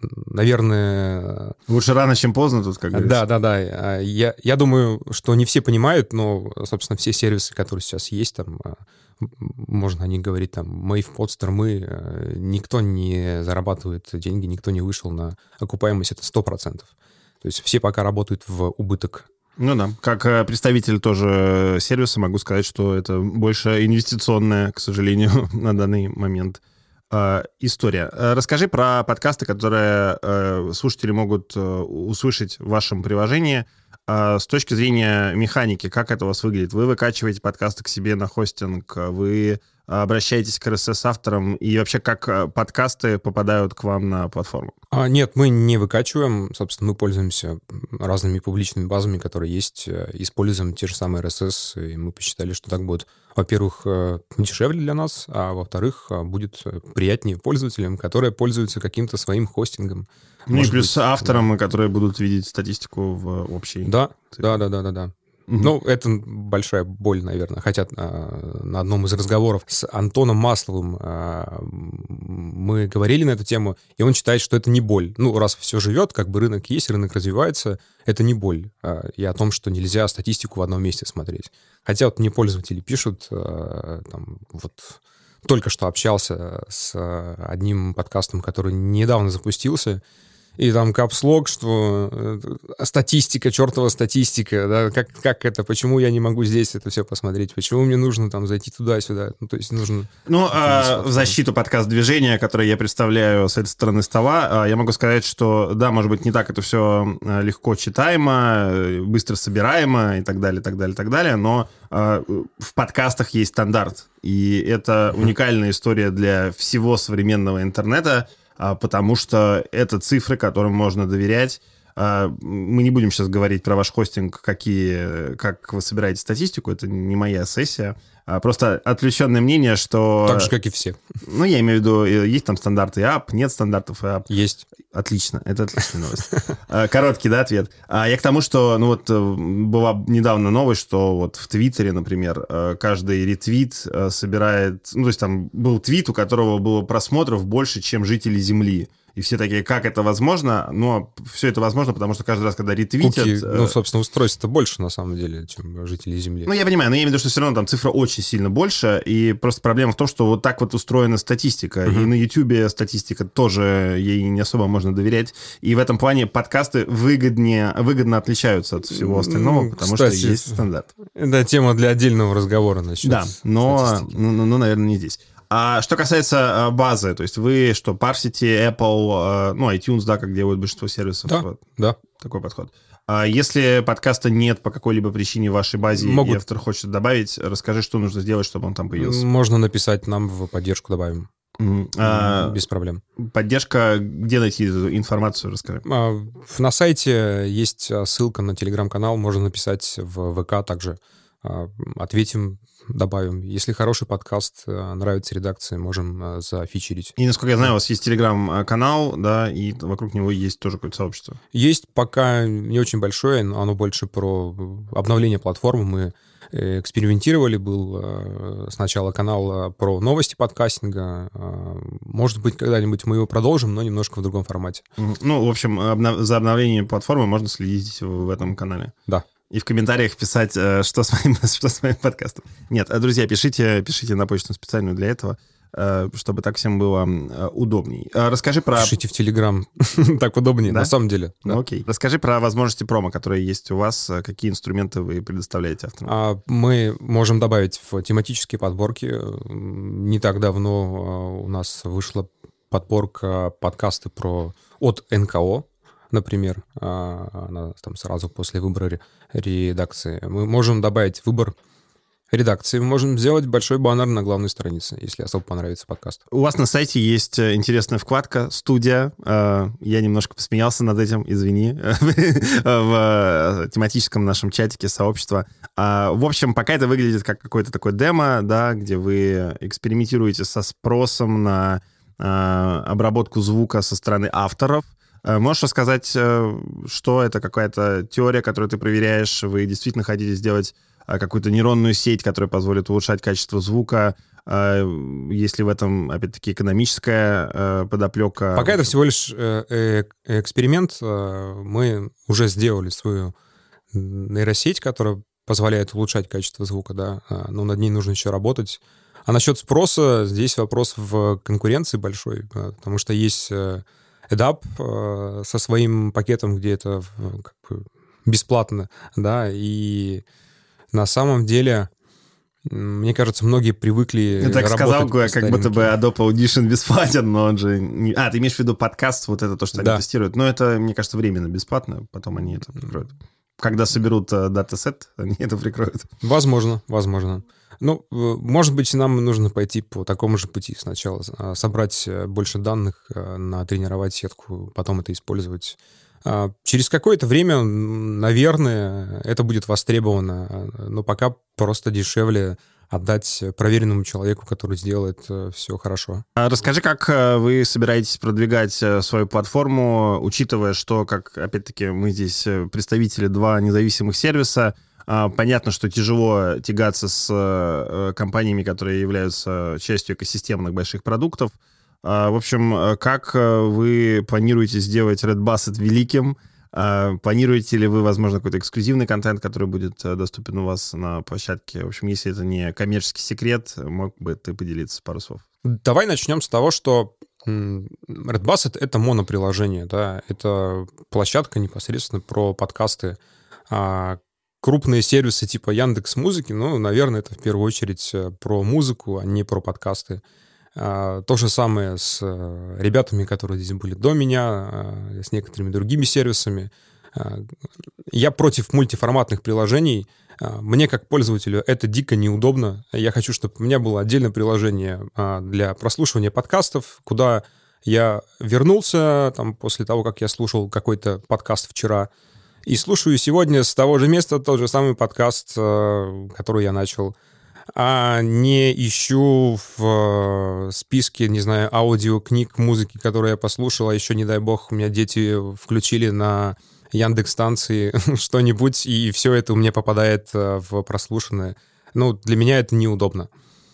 наверное... Лучше рано, чем поздно тут, как говорится. Да, да, да. Я, я думаю, что не все понимают, но, собственно, все сервисы, которые сейчас есть, там, можно о них говорить, там, Мэйв, Подстер, мы, никто не зарабатывает деньги, никто не вышел на окупаемость, это сто процентов. То есть все пока работают в убыток. Ну да, как представитель тоже сервиса могу сказать, что это больше инвестиционная, к сожалению, на данный момент история. Расскажи про подкасты, которые слушатели могут услышать в вашем приложении. С точки зрения механики, как это у вас выглядит? Вы выкачиваете подкасты к себе на хостинг, вы обращаетесь к эр эс эс-авторам, и вообще как подкасты попадают к вам на платформу? А, нет, мы не выкачиваем. Собственно, мы пользуемся разными публичными базами, которые есть, используем те же самые эр эс эс, и мы посчитали, что так будет, во-первых, дешевле для нас, а во-вторых, будет приятнее пользователям, которые пользуются каким-то своим хостингом. Ну Может и плюс быть, авторам, да. которые будут видеть статистику в общей... Да, да, да, да, да, да. Угу. Ну, это большая боль, наверное. Хотя а, на одном из разговоров с Антоном Масловым а, мы говорили на эту тему, и он считает, что это не боль. Ну, раз все живет, как бы рынок есть, рынок развивается, это не боль. А, и о том, что нельзя статистику в одном месте смотреть. Хотя вот мне пользователи пишут, а, там, вот... Только что общался с одним подкастом, который недавно запустился, и там капслог, что статистика, чертова статистика, да, как, как это, почему я не могу здесь это все посмотреть, почему мне нужно там зайти туда-сюда, ну, то есть нужно... Ну, а, в защиту подкаст-движения, которое я представляю с этой стороны стола, я могу сказать, что, да, может быть, не так это все легко читаемо, быстро собираемо и так далее, так далее, так далее, но а, в подкастах есть стандарт, и это уникальная история для всего современного интернета, потому что это цифры, которым можно доверять. Мы не будем сейчас говорить про ваш хостинг, какие, как вы собираете статистику, это не моя сессия. Просто отвлеченное мнение, что... Так же, как и все. Ну, я имею в виду, есть там стандарты ИАП, нет стандартов ИАП. Есть. Отлично, это отличная новость. Короткий, да, ответ. Я к тому, что, ну вот, была недавно новость, что вот в Твиттере, например, каждый ретвит собирает... Ну, то есть там был твит, у которого было просмотров больше, чем жители Земли. И все такие, как это возможно? Но все это возможно, потому что каждый раз, когда ретвитят... Куки, ну, собственно, устройств-то больше, на самом деле, чем жители Земли. Ну, я понимаю, но я имею в виду, что все равно там цифра очень сильно больше, и просто проблема в том, что вот так вот устроена статистика. Uh-huh. И на Ютубе статистика тоже, ей не особо можно доверять. И в этом плане подкасты выгоднее, выгодно отличаются от всего остального, ну, потому кстати, что есть стандарт. Это тема для отдельного разговора насчет Да, но, ну, ну, ну, наверное, не здесь. А что касается базы, то есть вы что, парсите Apple, ну, iTunes, да, как делают большинство сервисов? Да, вот, да. Такой подход. А если подкаста нет по какой-либо причине в вашей базе, Могут... и автор хочет добавить, расскажи, что нужно сделать, чтобы он там появился. Можно написать, нам в поддержку добавим. Mm, а, Без проблем. Поддержка, где найти эту информацию, расскажи. А, на сайте есть ссылка на телеграм-канал, можно написать в ВК также. Ответим, добавим. Если хороший подкаст, нравится редакции, можем зафичерить. И, насколько я знаю, у вас есть телеграм-канал, да, и вокруг него есть тоже какое-то сообщество. Есть, пока не очень большое, но оно больше про обновление платформы. Мы экспериментировали, был сначала канал про новости подкастинга. Может быть, когда-нибудь мы его продолжим, но немножко в другом формате. Ну, в общем, обнов... за обновлением платформы можно следить в этом канале. Да. И в комментариях писать, что с моим, что с моим подкастом. Нет, друзья, пишите, пишите на почту специальную для этого, чтобы так всем было удобней. Расскажи про... Пишите в Телеграм, так удобнее, да? На самом деле. Да. Ну, окей. Расскажи про возможности промо, которые есть у вас, какие инструменты вы предоставляете авторам. Мы можем добавить в тематические подборки. Не так давно у нас вышла подборка подкасты про... от эн ка о. Например, она там сразу после выбора редакции. Мы можем добавить выбор редакции. Мы можем сделать большой баннер на главной странице, если особо понравится подкаст. У вас на сайте есть интересная вкладка «Студия». Я немножко посмеялся над этим, извини, в тематическом нашем чатике сообщества. В общем, пока это выглядит как какое-то такое демо, да, где вы экспериментируете со спросом на обработку звука со стороны авторов. Можешь рассказать, что это, какая-то теория, которую ты проверяешь? Вы действительно хотите сделать какую-то нейронную сеть, которая позволит улучшать качество звука? Есть ли в этом, опять-таки, экономическая подоплека? Пока это всего лишь эксперимент. Мы уже сделали свою нейросеть, которая позволяет улучшать качество звука, да, но над ней нужно еще работать. А насчет спроса, здесь вопрос в конкуренции большой, потому что есть... Эдап э, со своим пакетом, где это как бы бесплатно, да, и на самом деле, мне кажется, многие привыкли ну, так работать сказал, как старинке. Будто бы Adobe Audition бесплатен, но он же... Не... А, ты имеешь в виду подкаст, вот это то, что да. они тестируют. Но это, мне кажется, временно бесплатно, потом они это прикроют. Когда соберут uh, датасет, они это прикроют. Возможно, возможно. Ну, может быть, нам нужно пойти по такому же пути сначала. Собрать больше данных, натренировать сетку, потом это использовать. Через какое-то время, наверное, это будет востребовано, но пока просто дешевле отдать проверенному человеку, который сделает все хорошо. Расскажи, как вы собираетесь продвигать свою платформу, учитывая, что, как, опять-таки, мы здесь представители два независимых сервиса. Понятно, что тяжело тягаться с компаниями, которые являются частью экосистемных больших продуктов. В общем, как вы планируете сделать Red Basset великим? Планируете ли вы, возможно, какой-то эксклюзивный контент, который будет доступен у вас на площадке? В общем, если это не коммерческий секрет, мог бы ты поделиться пару слов? Давай начнем с того, что Red Basset — это моноприложение, да, это площадка непосредственно про подкасты. Крупные сервисы типа Яндекс.Музыки, ну, наверное, это в первую очередь про музыку, а не про подкасты. То же самое с ребятами, которые здесь были до меня, с некоторыми другими сервисами. Я против мультиформатных приложений. Мне, как пользователю, это дико неудобно. Я хочу, чтобы у меня было отдельное приложение для прослушивания подкастов, куда я вернулся там после того, как я слушал какой-то подкаст вчера, и слушаю сегодня с того же места тот же самый подкаст, который я начал. А не ищу в списке, не знаю, аудиокниг, музыки, которые я послушал, а еще, не дай бог, у меня дети включили на Яндекс-станции что-нибудь, и все это у меня попадает в прослушанное. Ну, для меня это неудобно.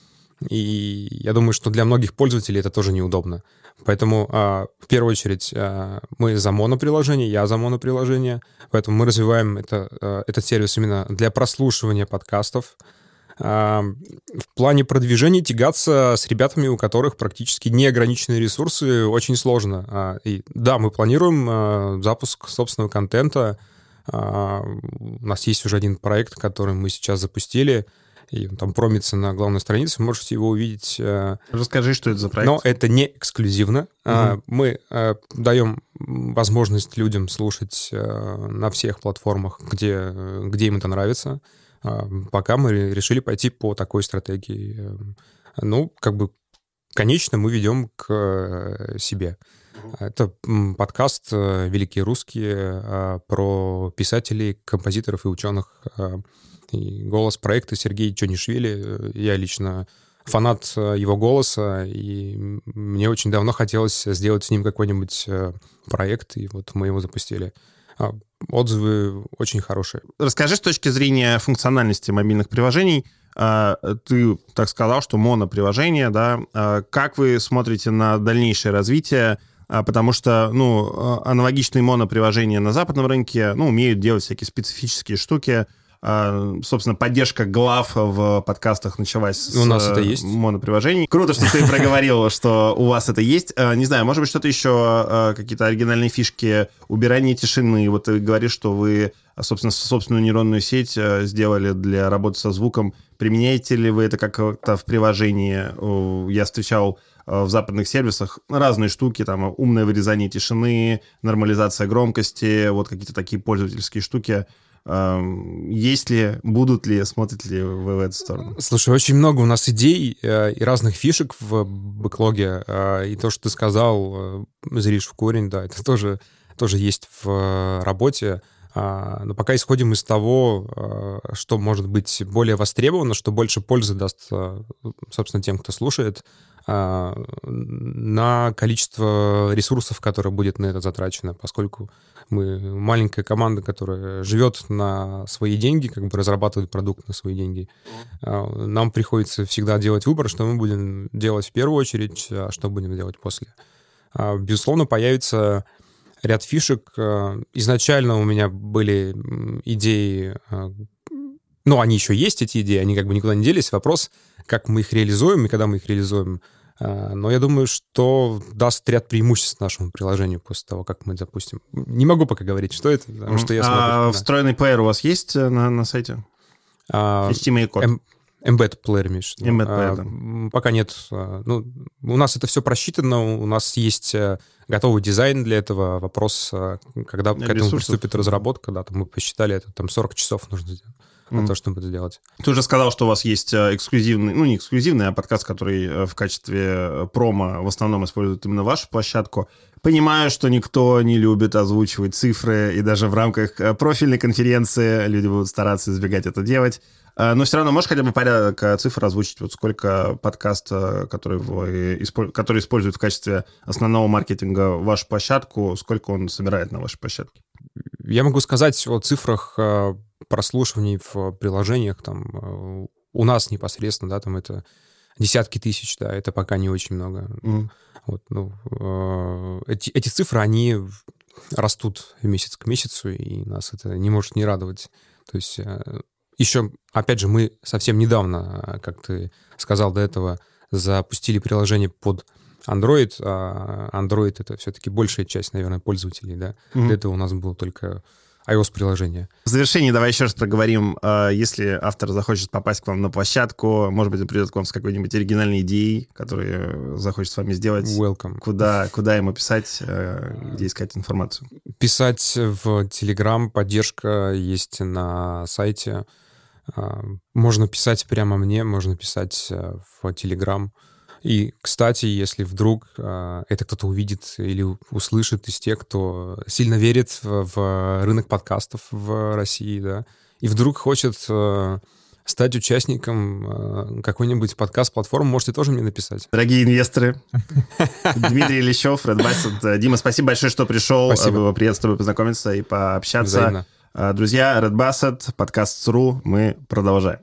И я думаю, что для многих пользователей это тоже неудобно. Поэтому в первую очередь мы за моноприложение, я за моноприложение, поэтому мы развиваем это, этот сервис именно для прослушивания подкастов. В плане продвижения тягаться с ребятами, у которых практически неограниченные ресурсы, очень сложно. И да, мы планируем запуск собственного контента. У нас есть уже один проект, который мы сейчас запустили, и он там промится на главной странице, вы можете его увидеть. Расскажи, что это за проект. Но это не эксклюзивно. Угу. Мы даем возможность людям слушать на всех платформах, где, где им это нравится. Пока мы решили пойти по такой стратегии. Ну, как бы, конечно, мы ведем к себе. Это подкаст «Великие русские» про писателей, композиторов и ученых. И голос проекта Сергей Чонишвили. Я лично фанат его голоса, и мне очень давно хотелось сделать с ним какой-нибудь проект, и вот мы его запустили. Отзывы очень хорошие. Расскажи с точки зрения функциональности мобильных приложений. Ты так сказал, что моноприложение, да? Как вы смотрите на дальнейшее развитие? Потому что, ну, аналогичные моноприложения на западном рынке, ну, умеют делать всякие специфические штуки. Собственно, поддержка глав в подкастах началась с у нас это есть. Моноприложений. Круто, что ты проговорил, что у вас это есть. Не знаю, может быть, что-то еще, какие-то оригинальные фишки, убирание тишины. Вот ты говоришь, что вы, собственно, собственную нейронную сеть сделали для работы со звуком. Применяете ли вы это как-то в приложении? Я встречал в западных сервисах разные штуки, там умное вырезание тишины, нормализация громкости, вот какие-то такие пользовательские штуки. Есть ли, будут ли, смотрят ли вы в эту сторону? Слушай, очень много у нас идей э, и разных фишек в бэклоге. Э, и то, что ты сказал, э, зришь в корень, да, это тоже, тоже есть в э, работе. Э, но пока исходим из того, э, что может быть более востребовано, что больше пользы даст, э, собственно, тем, кто слушает, э, на количество ресурсов, которое будет на это затрачено, поскольку мы маленькая команда, которая живет на свои деньги, как бы разрабатывает продукт на свои деньги. Нам приходится всегда делать выбор, что мы будем делать в первую очередь, а что будем делать после. Безусловно, появится ряд фишек. Изначально у меня были идеи, ну, они еще есть, эти идеи, они как бы никуда не делись. Вопрос, как мы их реализуем и когда мы их реализуем. Но я думаю, что даст ряд преимуществ нашему приложению после того, как мы запустим. Не могу пока говорить, что это, потому что я смотрю. А да. встроенный плеер у вас есть на, на сайте? А, эйч ти эм эл-код? Em, Embed плеер, Миш. Embed player, а, да. Пока нет. Ну, у нас это все просчитано, у нас есть готовый дизайн для этого. Вопрос, когда к этому приступит разработка, да, там мы посчитали, это там сорок часов нужно сделать. на mm. то, чтобы это сделать. Ты уже сказал, что у вас есть эксклюзивный, ну не эксклюзивный, а подкаст, который в качестве промо в основном использует именно вашу площадку. Понимаю, что никто не любит озвучивать цифры, и даже в рамках профильной конференции люди будут стараться избегать это делать. Но все равно можешь хотя бы порядок цифр озвучить? Вот сколько подкаст, который, вы, который использует в качестве основного маркетинга вашу площадку, сколько он собирает на вашей площадке? Я могу сказать о цифрах прослушиваний в приложениях. Там, у нас непосредственно, да, там это десятки тысяч, да, это пока не очень много. Mm. Вот, ну, эти, эти цифры, они растут месяц к месяцу, и нас это не может не радовать. То есть еще, опять же, мы совсем недавно, как ты сказал до этого, запустили приложение под Android, а Android — это все-таки большая часть, наверное, пользователей, да. Mm-hmm. До этого у нас было только iOS-приложение. В завершении давай еще раз проговорим, если автор захочет попасть к вам на площадку, может быть, он придет к вам с какой-нибудь оригинальной идеей, которую захочет с вами сделать. Welcome. Куда, куда ему писать, где искать информацию? Писать в Telegram, поддержка есть на сайте. Можно писать прямо мне, можно писать в Telegram. И, кстати, если вдруг э, это кто-то увидит или услышит из тех, кто сильно верит в, в рынок подкастов в России, да, и вдруг хочет э, стать участником э, какой-нибудь подкаст-платформы, можете тоже мне написать. Дорогие инвесторы, Дмитрий Ильичев, Red Basset. Дима, спасибо большое, что пришел. Спасибо. Было приятно с тобой познакомиться и пообщаться. Взаимно. Друзья, Red Basset, подкаст точка ру, мы продолжаем.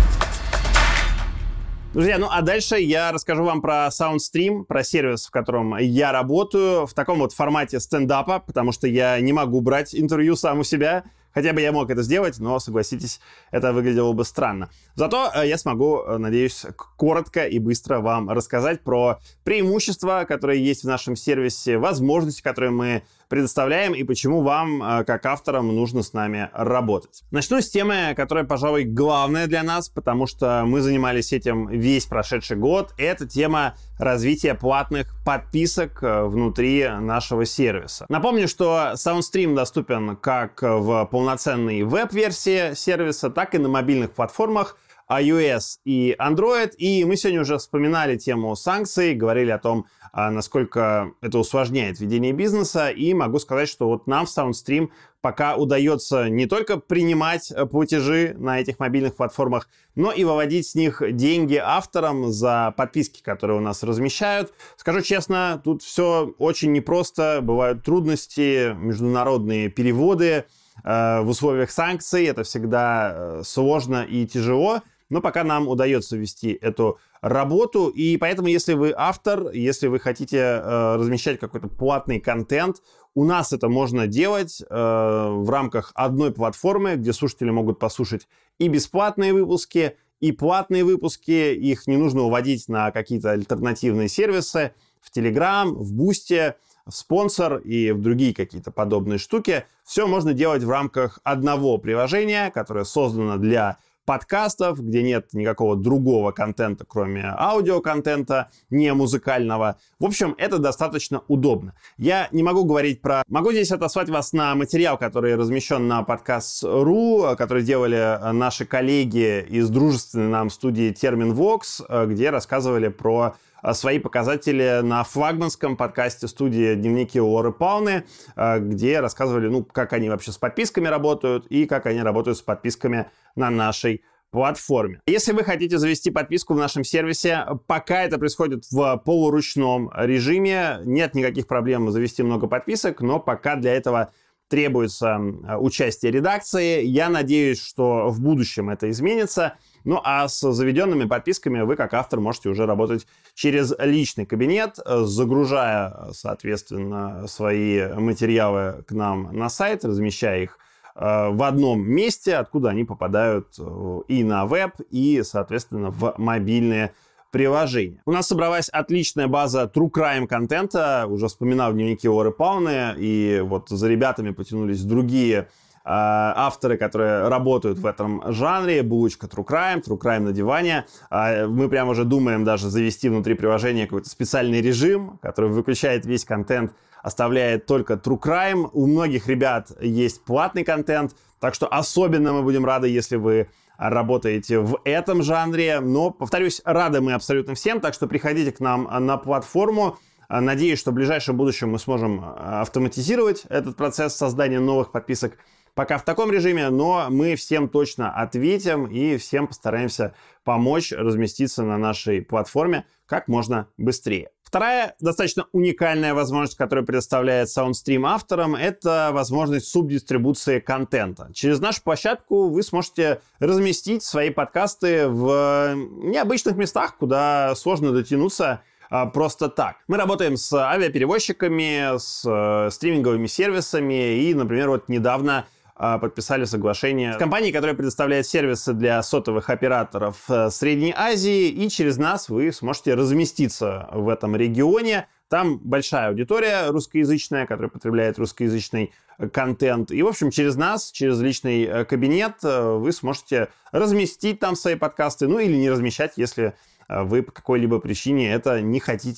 Друзья, ну а дальше я расскажу вам про SoundStream, про сервис, в котором я работаю, в таком вот формате стендапа, потому что я не могу брать интервью сам у себя. Хотя бы я мог это сделать, но, согласитесь, это выглядело бы странно. Зато я смогу, надеюсь, коротко и быстро вам рассказать про преимущества, которые есть в нашем сервисе, возможности, которые мы предоставляем, и почему вам, как авторам, нужно с нами работать. Начну с темы, которая, пожалуй, главная для нас, потому что мы занимались этим весь прошедший год. Это тема развития платных подписок внутри нашего сервиса. Напомню, что SoundStream доступен как в полноценной веб-версии сервиса, так и на мобильных платформах iOS и Android. И мы сегодня уже вспоминали тему санкций, говорили о том, насколько это усложняет ведение бизнеса. И могу сказать, что вот нам в SoundStream пока удается не только принимать платежи на этих мобильных платформах, но и выводить с них деньги авторам за подписки, которые у нас размещают. Скажу честно, тут все очень непросто. Бывают трудности, международные переводы э, в условиях санкций. Это всегда сложно и тяжело. Но пока нам удается вести эту работу, и поэтому, если вы автор, если вы хотите э, размещать какой-то платный контент, у нас это можно делать э, в рамках одной платформы, где слушатели могут послушать и бесплатные выпуски, и платные выпуски. Их не нужно уводить на какие-то альтернативные сервисы в Telegram, в Boosty, в Sponsor и в другие какие-то подобные штуки. Все можно делать в рамках одного приложения, которое создано для подкастов, где нет никакого другого контента, кроме аудиоконтента, не музыкального. В общем, это достаточно удобно. Я не могу говорить про... Могу здесь отослать вас на материал, который размещен на подкаст точка ру, который делали наши коллеги из дружественной нам студии Terminvox, где рассказывали про свои показатели на флагманском подкасте студии «Дневники Лоры Пауны», где рассказывали, ну, как они вообще с подписками работают и как они работают с подписками на нашей платформе. Если вы хотите завести подписку в нашем сервисе, пока это происходит в полуручном режиме, нет никаких проблем завести много подписок, но пока для этого требуется участие редакции. Я надеюсь, что в будущем это изменится. Ну а с заведенными подписками вы, как автор, можете уже работать через личный кабинет, загружая, соответственно, свои материалы к нам на сайт, размещая их э, в одном месте, откуда они попадают и на веб, и, соответственно, в мобильные приложения. У нас собралась отличная база true crime контента. Уже вспоминал дневники Лоры Пауны, и вот за ребятами потянулись другие авторы, которые работают в этом жанре. Булочка True Crime, True Crime на диване. Мы прямо уже думаем даже завести внутри приложения какой-то специальный режим, который выключает весь контент, оставляет только True Crime. У многих ребят есть платный контент, так что особенно мы будем рады, если вы работаете в этом жанре. Но, повторюсь, рады мы абсолютно всем, так что приходите к нам на платформу. Надеюсь, что в ближайшем будущем мы сможем автоматизировать этот процесс создания новых подписок. Пока в таком режиме, но мы всем точно ответим и всем постараемся помочь разместиться на нашей платформе как можно быстрее. Вторая достаточно уникальная возможность, которую предоставляет SoundStream авторам, это возможность субдистрибуции контента. Через нашу площадку вы сможете разместить свои подкасты в необычных местах, куда сложно дотянуться просто так. Мы работаем с авиаперевозчиками, с стриминговыми сервисами и, например, вот недавно подписали соглашение с компанией, которая предоставляет сервисы для сотовых операторов Средней Азии, и через нас вы сможете разместиться в этом регионе. Там большая аудитория русскоязычная, которая потребляет русскоязычный контент. И, в общем, через нас, через личный кабинет вы сможете разместить там свои подкасты, ну или не размещать, если вы по какой-либо причине это не хотите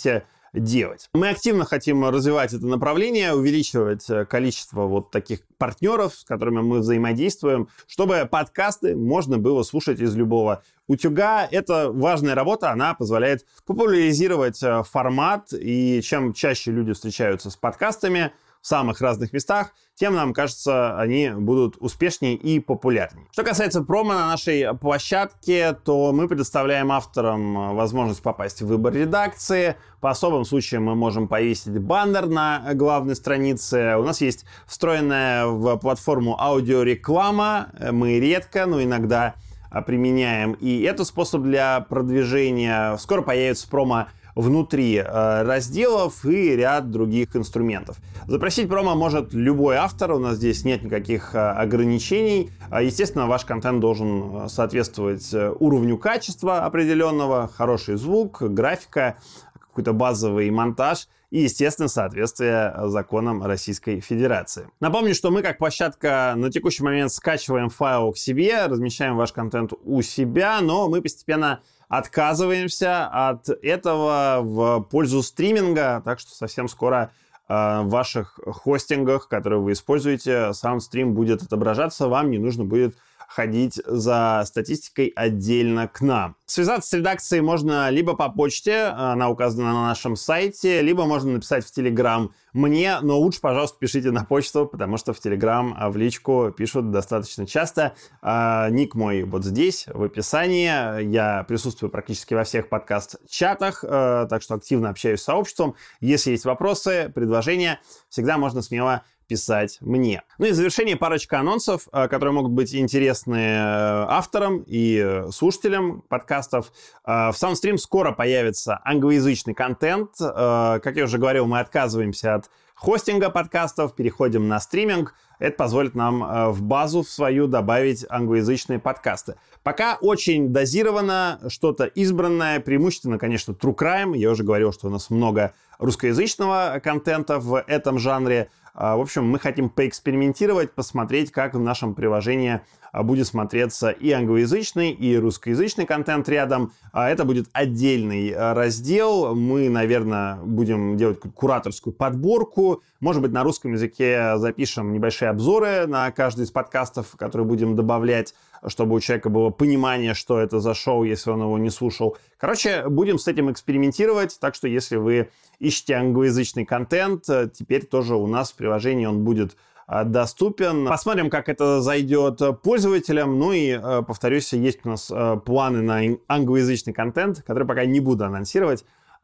делать. Мы активно хотим развивать это направление, увеличивать количество вот таких партнеров, с которыми мы взаимодействуем, чтобы подкасты можно было слушать из любого утюга. Это важная работа, она позволяет популяризировать формат, и чем чаще люди встречаются с подкастами в самых разных местах, тем, нам кажется, они будут успешнее и популярнее. Что касается промо на нашей площадке, то мы предоставляем авторам возможность попасть в выбор редакции. По особым случаям мы можем повесить баннер на главной странице. У нас есть встроенная в платформу аудиореклама. Мы редко, но иногда применяем и этот способ для продвижения. Скоро появится промо внутри э, разделов и ряд других инструментов. Запросить промо может любой автор, у нас здесь нет никаких э, ограничений. Естественно, ваш контент должен соответствовать уровню качества определенного, хороший звук, графика, какой-то базовый монтаж и, естественно, соответствие законам Российской Федерации. Напомню, что мы, как площадка, на текущий момент скачиваем файл к себе, размещаем ваш контент у себя, но мы постепенно отказываемся от этого в пользу стриминга, так что совсем скоро э, в ваших хостингах, которые вы используете, саундстрим будет отображаться, вам не нужно будет ходить за статистикой отдельно к нам. Связаться с редакцией можно либо по почте, она указана на нашем сайте, либо можно написать в Telegram мне, но лучше, пожалуйста, пишите на почту, потому что в Telegram в личку пишут достаточно часто. А, ник мой вот здесь, в описании. Я присутствую практически во всех подкаст-чатах, а, так что активно общаюсь с сообществом. Если есть вопросы, предложения, всегда можно смело писать мне. Ну и в завершение парочка анонсов, которые могут быть интересны авторам и слушателям подкастов. В Soundstream скоро появится англоязычный контент. Как я уже говорил, мы отказываемся от хостинга подкастов, переходим на стриминг. Это позволит нам в базу в свою добавить англоязычные подкасты. Пока очень дозировано, что-то избранное, преимущественно, конечно, True Crime. Я уже говорил, что у нас много русскоязычного контента в этом жанре. В общем, мы хотим поэкспериментировать, посмотреть, как в нашем приложении будет смотреться и англоязычный, и русскоязычный контент рядом. Это будет отдельный раздел. Мы, наверное, будем делать кураторскую подборку. Может быть, на русском языке запишем небольшие обзоры на каждый из подкастов, которые будем добавлять, чтобы у человека было понимание, что это за шоу, если он его не слушал. Короче, будем с этим экспериментировать. Так что, если вы ищете англоязычный контент, теперь тоже у нас в приложении он будет доступен. Посмотрим, как это зайдет пользователям. Ну и, повторюсь, есть у нас планы на англоязычный контент, который пока не буду анонсировать,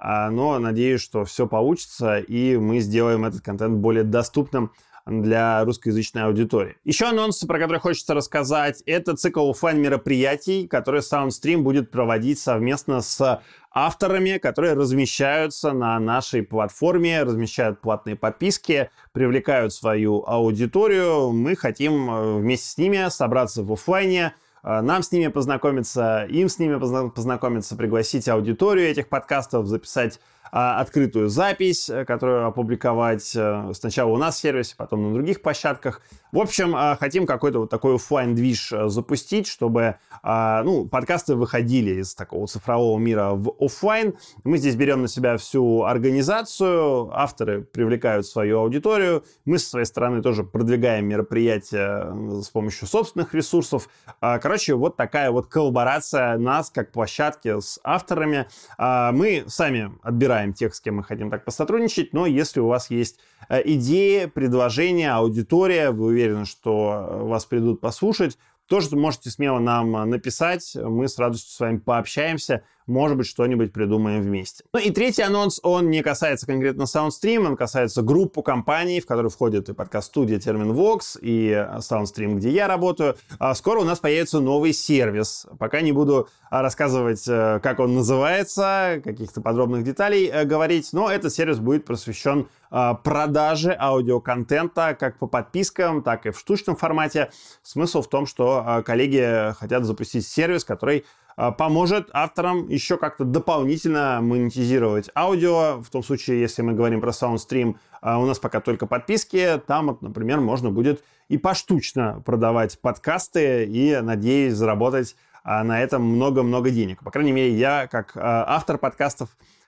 но надеюсь, что все получится, и мы сделаем этот контент более доступным для русскоязычной аудитории. Еще анонс, про который хочется рассказать, это цикл оффлайн мероприятий, который Soundstream будет проводить совместно с авторами, которые размещаются на нашей платформе, размещают платные подписки, привлекают свою аудиторию. Мы хотим вместе с ними собраться в оффлайне, нам с ними познакомиться, им с ними познакомиться, пригласить аудиторию этих подкастов, записать открытую запись, которую опубликовать сначала у нас в сервисе, потом на других площадках. В общем, хотим какой-то вот такой оффлайн-движ запустить, чтобы ну, подкасты выходили из такого цифрового мира в оффлайн. Мы здесь берем на себя всю организацию, авторы привлекают свою аудиторию, мы со своей стороны тоже продвигаем мероприятия с помощью собственных ресурсов. Короче, вот такая вот коллаборация нас, как площадки, с авторами. Мы сами отбираем тех, с кем мы хотим так посотрудничать, но если у вас есть идеи, предложения, аудитория, вы уверены, что вас придут послушать, тоже можете смело нам написать, мы с радостью с вами пообщаемся, может быть, что-нибудь придумаем вместе. Ну и третий анонс, он не касается конкретно Soundstream, он касается группы компаний, в которую входит и подкаст-студия Terminvox, и Soundstream, где я работаю. Скоро у нас появится новый сервис. Пока не буду рассказывать, как он называется, каких-то подробных деталей говорить, но этот сервис будет посвящен продаже аудиоконтента как по подпискам, так и в штучном формате. Смысл в том, что коллеги хотят запустить сервис, который поможет авторам еще как-то дополнительно монетизировать аудио. В том случае, если мы говорим про Soundstream, у нас пока только подписки. Там, например, можно будет и поштучно продавать подкасты и, надеюсь, заработать на этом много-много денег. По крайней мере, я, как автор подкастов,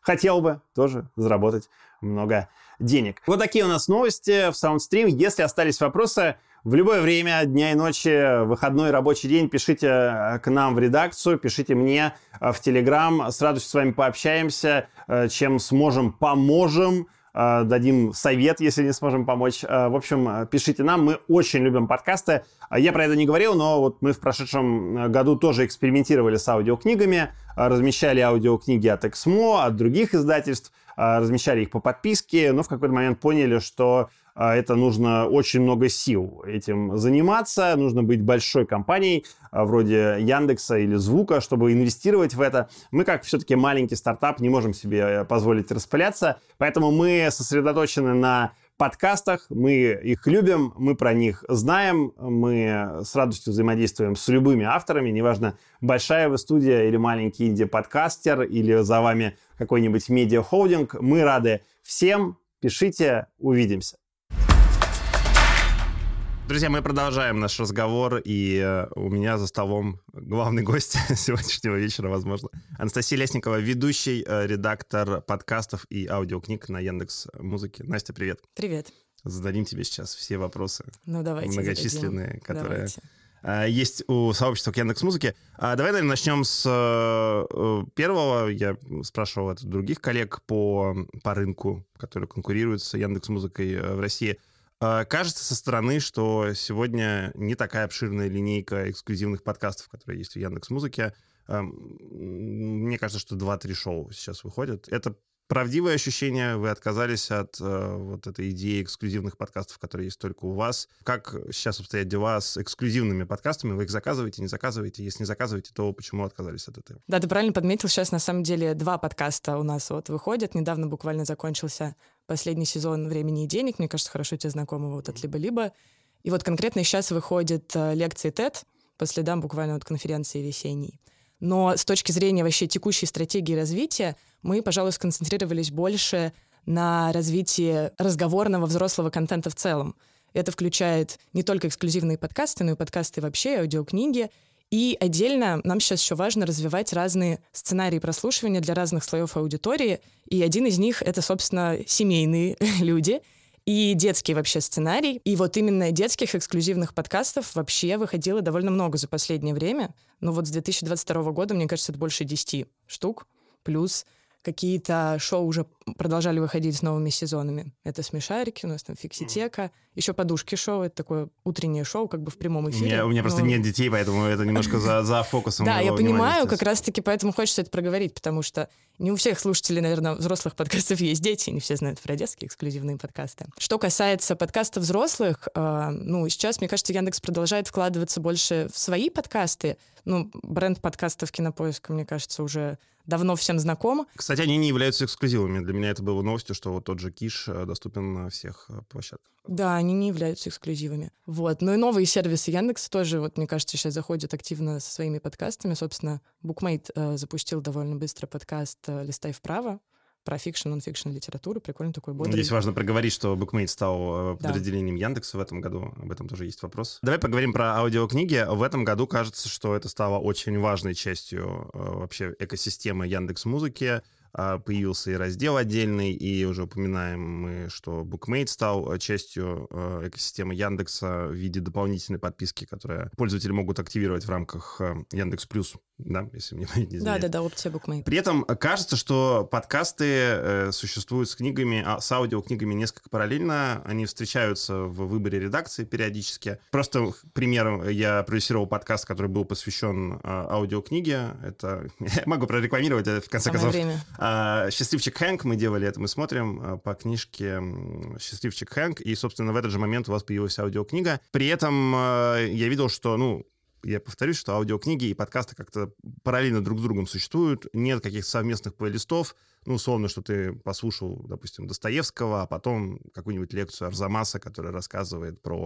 хотел бы тоже заработать много денег. Вот такие у нас новости в Soundstream. Если остались вопросы, в любое время дня и ночи, выходной рабочий день, пишите к нам в редакцию, пишите мне в Telegram. С радостью с вами пообщаемся. Чем сможем, поможем. Дадим совет, если не сможем помочь. В общем, пишите нам. Мы очень любим подкасты. Я про это не говорил, но вот мы в прошедшем году тоже экспериментировали с аудиокнигами. Размещали аудиокниги от Эксмо, от других издательств. Размещали их по подписке, но в какой-то момент поняли, что это нужно очень много сил этим заниматься, нужно быть большой компанией, вроде Яндекса или Звука, чтобы инвестировать в это. Мы, как все-таки маленький стартап, не можем себе позволить распыляться, поэтому мы сосредоточены на подкастах, мы их любим, мы про них знаем, мы с радостью взаимодействуем с любыми авторами, неважно, большая вы студия или маленький инди-подкастер, или за вами какой-нибудь медиа-холдинг. Мы рады всем. Пишите, увидимся. Друзья, мы продолжаем наш разговор, и у меня за столом главный гость сегодняшнего вечера, возможно, Анастасия Лесникова, ведущий редактор подкастов и аудиокниг на Яндекс.Музыке. Настя, привет. Привет. Зададим тебе сейчас все вопросы. Ну, давайте многочисленные, зададим. которые Давайте. есть у сообщества к Яндекс.Музыке. Давай, наверное, начнем с первого. Я спрашивал это других коллег по, по рынку, которые конкурируют с Яндекс.Музыкой в России. Кажется со стороны, что сегодня не такая обширная линейка эксклюзивных подкастов, которые есть в Яндекс.Музыке. Мне кажется, что два-три шоу сейчас выходят. Это правдивое ощущение? Вы отказались от э, вот этой идеи эксклюзивных подкастов, которые есть только у вас. Как сейчас обстоят дела с эксклюзивными подкастами? Вы их заказываете, не заказываете? Если не заказываете, то почему отказались от этого? Да, ты правильно подметил. Сейчас, на самом деле, два подкаста у нас вот выходят. Недавно буквально закончился последний сезон «Времени и денег». Мне кажется, хорошо тебе знакомы вот от «Либо-либо». И вот конкретно сейчас выходит лекции TED по следам буквально от конференции весенней. Но с точки зрения вообще текущей стратегии развития мы, пожалуй, сконцентрировались больше на развитии разговорного взрослого контента в целом. Это включает не только эксклюзивные подкасты, но и подкасты вообще, аудиокниги. И отдельно нам сейчас еще важно развивать разные сценарии прослушивания для разных слоев аудитории. И один из них — это, собственно, семейные люди и детский вообще сценарий. И вот именно детских эксклюзивных подкастов вообще выходило довольно много за последнее время. Но вот с две тысячи двадцать второго года, мне кажется, это больше десяти штук. Плюс какие-то шоу уже продолжали выходить с новыми сезонами. Это «Смешарики», у нас там «Фикситека». Еще «Подушки» шоу. Это такое утреннее шоу, как бы в прямом эфире. У меня, у меня но... просто нет детей, поэтому это немножко за, за фокусом. Да, я понимаю, здесь. Как раз-таки поэтому хочется это проговорить, потому что не у всех слушателей, наверное, взрослых подкастов есть дети, не все знают про детские эксклюзивные подкасты. Что касается подкастов взрослых, э, ну, сейчас, мне кажется, Яндекс продолжает вкладываться больше в свои подкасты. Ну, бренд подкастов «Кинопоиска», мне кажется, уже давно всем знаком. Кстати, они не являются эксклюзивами. Для меня это было новостью, что вот тот же Киш доступен на всех площадках. Да, они не являются эксклюзивами. Вот. Но и новые сервисы Яндекса тоже, вот, мне кажется, сейчас заходят активно со своими подкастами. Собственно, Bookmate э, запустил довольно быстро подкаст э, «Листай вправо» про фикшн, нон-фикшн литературу. Прикольно такой, бодрый. Здесь важно проговорить, что Bookmate стал Да. подразделением Яндекса в этом году. Об этом тоже есть вопрос. Давай поговорим про аудиокниги. В этом году кажется, что это стало очень важной частью э, вообще экосистемы Яндекс.Музыки. Появился и раздел отдельный, и уже упоминаем мы, что Bookmate стал частью э, экосистемы Яндекса в виде дополнительной подписки, которую пользователи могут активировать в рамках э, Яндекс Плюс, да, если мне не изменяет. Да-да-да, опция Bookmate. При этом кажется, что подкасты э, существуют с книгами, а, с аудиокнигами несколько параллельно. Они встречаются в выборе редакции периодически. Просто, к примеру, я продюсировал подкаст, который был посвящен э, аудиокниге. Это я могу прорекламировать, это в конце Самое концов. время. «Счастливчик Хэнк», мы делали это, мы смотрим по книжке «Счастливчик Хэнк», и, собственно, в этот же момент у вас появилась аудиокнига. При этом я видел, что, ну, я повторюсь, что аудиокниги и подкасты как-то параллельно друг с другом существуют, нет каких-то совместных плейлистов, ну, условно, что ты послушал, допустим, Достоевского, а потом какую-нибудь лекцию Арзамаса, которая рассказывает про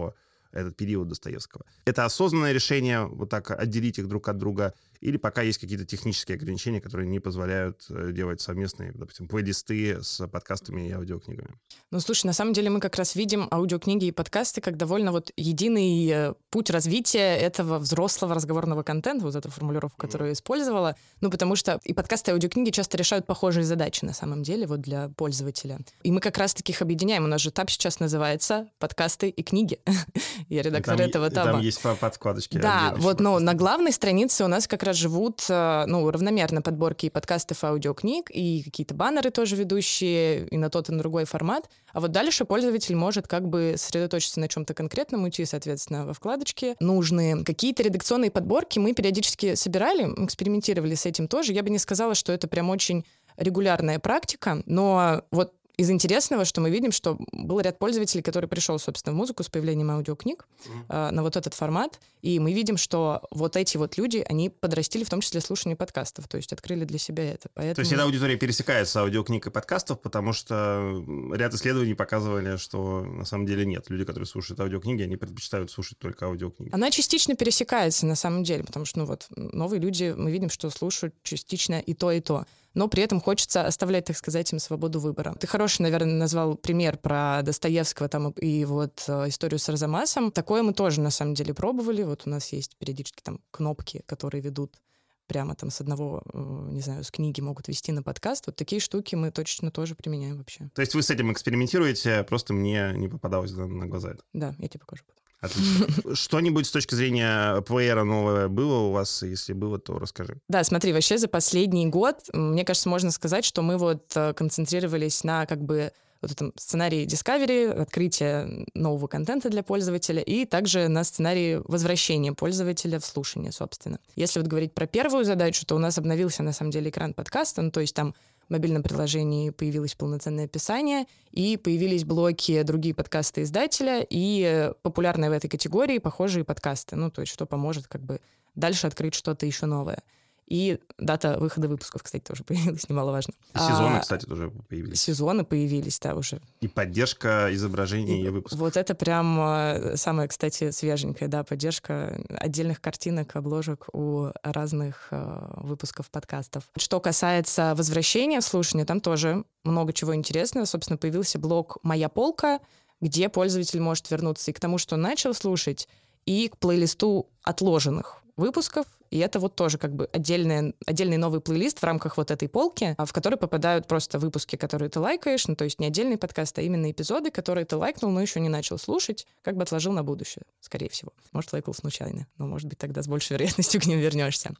этот период Достоевского. Это осознанное решение вот так отделить их друг от друга, или пока есть какие-то технические ограничения, которые не позволяют делать совместные, допустим, плейлисты с подкастами и аудиокнигами? Ну, слушай, на самом деле мы как раз видим аудиокниги и подкасты как довольно вот единый путь развития этого взрослого разговорного контента, вот эту формулировку, которую я использовала, ну, потому что и подкасты, и аудиокниги часто решают похожие задачи на самом деле вот для пользователя. И мы как раз таких объединяем. У нас же таб сейчас называется «Подкасты и книги». Я редактор там, этого таба. Там есть подкладочки. Да, вот, но на главной странице у нас как раз живут, ну, равномерно подборки и подкастов, и аудиокниг, и какие-то баннеры тоже ведущие, и на тот, и на другой формат. А вот дальше пользователь может как бы сосредоточиться на чем-то конкретном, уйти, соответственно, во вкладочки нужные. Какие-то редакционные подборки мы периодически собирали, экспериментировали с этим тоже. Я бы не сказала, что это прям очень регулярная практика, но вот из интересного, что мы видим, что был ряд пользователей, который пришел, собственно, в музыку с появлением аудиокниг mm-hmm. э, на вот этот формат, и мы видим, что вот эти вот люди, они подрастили в том числе слушание подкастов, то есть открыли для себя это. Поэтому... То есть эта аудитория пересекается аудиокниг и подкастов, потому что ряд исследований показывали, что на самом деле нет. Люди, которые слушают аудиокниги, они предпочитают слушать только аудиокниги. Она частично пересекается на самом деле, потому что, ну вот, новые люди, мы видим, что слушают частично и то, и то. Но при этом хочется оставлять, так сказать, им свободу выбора. Ты хороший, наверное, назвал пример про Достоевского там и вот историю с Арзамасом. Такое мы тоже, на самом деле, пробовали. Вот у нас есть периодически там кнопки, которые ведут прямо там с одного, не знаю, с книги могут вести на подкаст. Вот такие штуки мы точно тоже применяем вообще. То есть вы с этим экспериментируете, просто мне не попадалось на глаза это? Да, я тебе покажу потом. Отлично. Что-нибудь с точки зрения плеера новое было у вас? Если было, то расскажи. Да, смотри, вообще за последний год, мне кажется, можно сказать, что мы вот концентрировались на как бы вот этом сценарии Discovery, открытие нового контента для пользователя, и также на сценарии возвращения пользователя в слушание, собственно. Если вот говорить про первую задачу, то у нас обновился, на самом деле, экран подкаста, ну, то есть там в мобильном приложении появилось полноценное описание, и появились блоки «Другие подкасты издателя» и популярные в этой категории похожие подкасты, ну, то есть что поможет как бы дальше открыть что-то еще новое. И дата выхода выпусков, кстати, тоже появилась, немаловажно. Сезоны, а, кстати, тоже появились. Сезоны появились, да, уже. И поддержка изображений и, и выпусков. Вот это прям самая, кстати, свеженькая, да, поддержка отдельных картинок, обложек у разных э, выпусков подкастов. Что касается возвращения в слушание, там тоже много чего интересного. Собственно, появился блок «Моя полка», где пользователь может вернуться и к тому, что он начал слушать, и к плейлисту отложенных выпусков, и это вот тоже как бы отдельный, отдельный новый плейлист в рамках вот этой полки, в который попадают просто выпуски, которые ты лайкаешь, ну то есть не отдельный подкаст, а именно эпизоды, которые ты лайкнул, но еще не начал слушать, как бы отложил на будущее, скорее всего. Может, лайкал случайно, но может быть тогда с большей вероятностью к ним вернешься.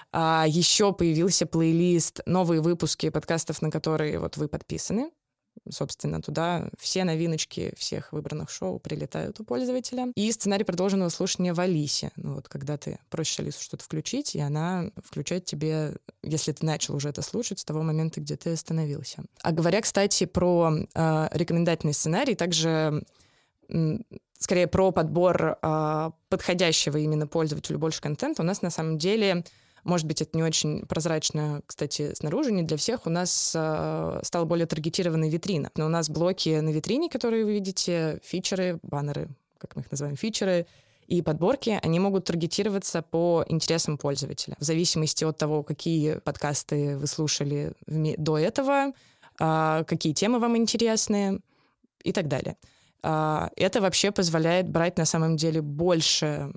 А еще появился плейлист «Новые выпуски подкастов», на которые вот вы подписаны. Собственно, туда все новиночки всех выбранных шоу прилетают у пользователя. И сценарий продолженного слушания в Алисе. Ну, вот когда ты просишь Алису что-то включить, и она включает тебе, если ты начал уже это слушать, с того момента, где ты остановился. А говоря, кстати, про э, рекомендательный сценарий, также э, скорее про подбор э, подходящего именно пользователю больше контента, у нас на самом деле... Может быть, это не очень прозрачно, кстати, снаружи, не для всех. У нас э, стала более таргетированная витрина. Но у нас блоки на витрине, которые вы видите, фичеры, баннеры, как мы их называем, фичеры, и подборки, они могут таргетироваться по интересам пользователя. В зависимости от того, какие подкасты вы слушали до этого, э, какие темы вам интересны и так далее. Это вообще позволяет брать на самом деле больше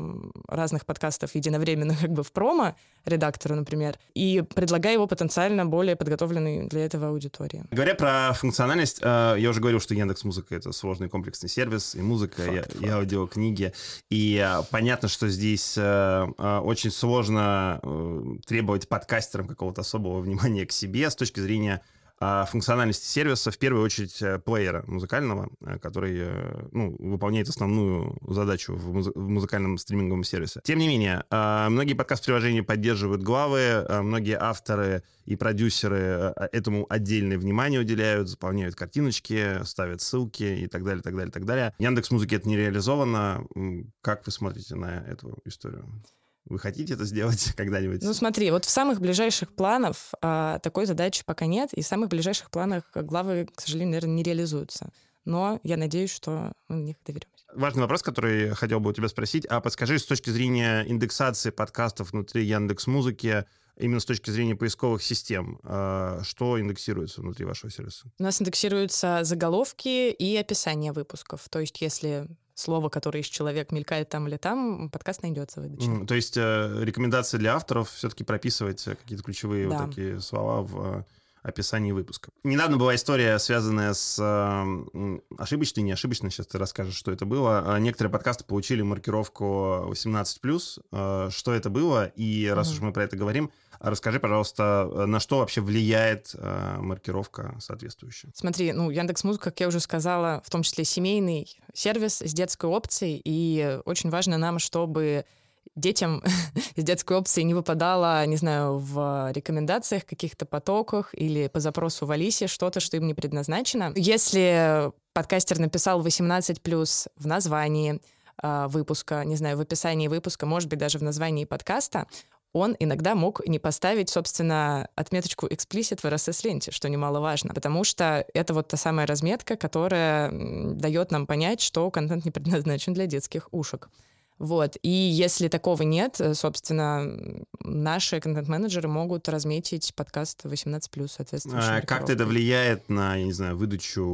разных подкастов единовременно как бы в промо редактору, например, и предлагая его потенциально более подготовленной для этого аудитории. Говоря про функциональность, я уже говорил, что Яндекс.Музыка — это сложный комплексный сервис, и музыка, факт, и, факт. и аудиокниги. И понятно, что здесь очень сложно требовать подкастерам какого-то особого внимания к себе с точки зрения функциональности сервиса, в первую очередь плеера музыкального, который, ну, выполняет основную задачу в, муз- в музыкальном стриминговом сервисе. Тем не менее, многие подкаст-приложения поддерживают главы, многие авторы и продюсеры этому отдельное внимание уделяют, заполняют картиночки, ставят ссылки и так далее, так далее, так далее. Яндекс.Музыке это не реализовано. Как вы смотрите на эту историю? Вы хотите это сделать когда-нибудь? Ну смотри, вот в самых ближайших планах а, такой задачи пока нет, и в самых ближайших планах главы, к сожалению, наверное, не реализуются. но я надеюсь, что мы в них доверимся. Важный вопрос, который хотел бы у тебя спросить. А подскажи, с точки зрения индексации подкастов внутри Яндекс.Музыки, именно с точки зрения поисковых систем, что индексируется внутри вашего сервиса? У нас индексируются заголовки и описание выпусков. То есть если слово, которое ищет человек, мелькает там или там, подкаст найдется в выдаче. Mm, то есть рекомендации для авторов все-таки прописывать какие-то ключевые да. вот такие слова в описании выпуска. Недавно была история, связанная с э, ошибочной, не ошибочной, сейчас ты расскажешь, что это было. Некоторые подкасты получили маркировку восемнадцать плюс. Э, что это было? И раз угу. уж мы про это говорим, расскажи, пожалуйста, на что вообще влияет э, маркировка соответствующая? Смотри, ну, Яндекс.Музыка, как я уже сказала, в том числе семейный сервис с детской опцией, и очень важно нам, чтобы детям с детской опцией не выпадало, не знаю, в рекомендациях, каких-то потоках или по запросу в Алисе что-то, что им не предназначено. Если подкастер написал восемнадцать плюс в названии э, выпуска, не знаю, в описании выпуска, может быть, даже в названии подкаста, он иногда мог не поставить, собственно, отметочку explicit в эр эс эс-ленте, что немаловажно, потому что это вот та самая разметка, которая дает нам понять, что контент не предназначен для детских ушек. Вот. И если такого нет, собственно, наши контент-менеджеры могут разметить подкаст восемнадцать плюс, соответственно. А как это влияет на, я не знаю, выдачу,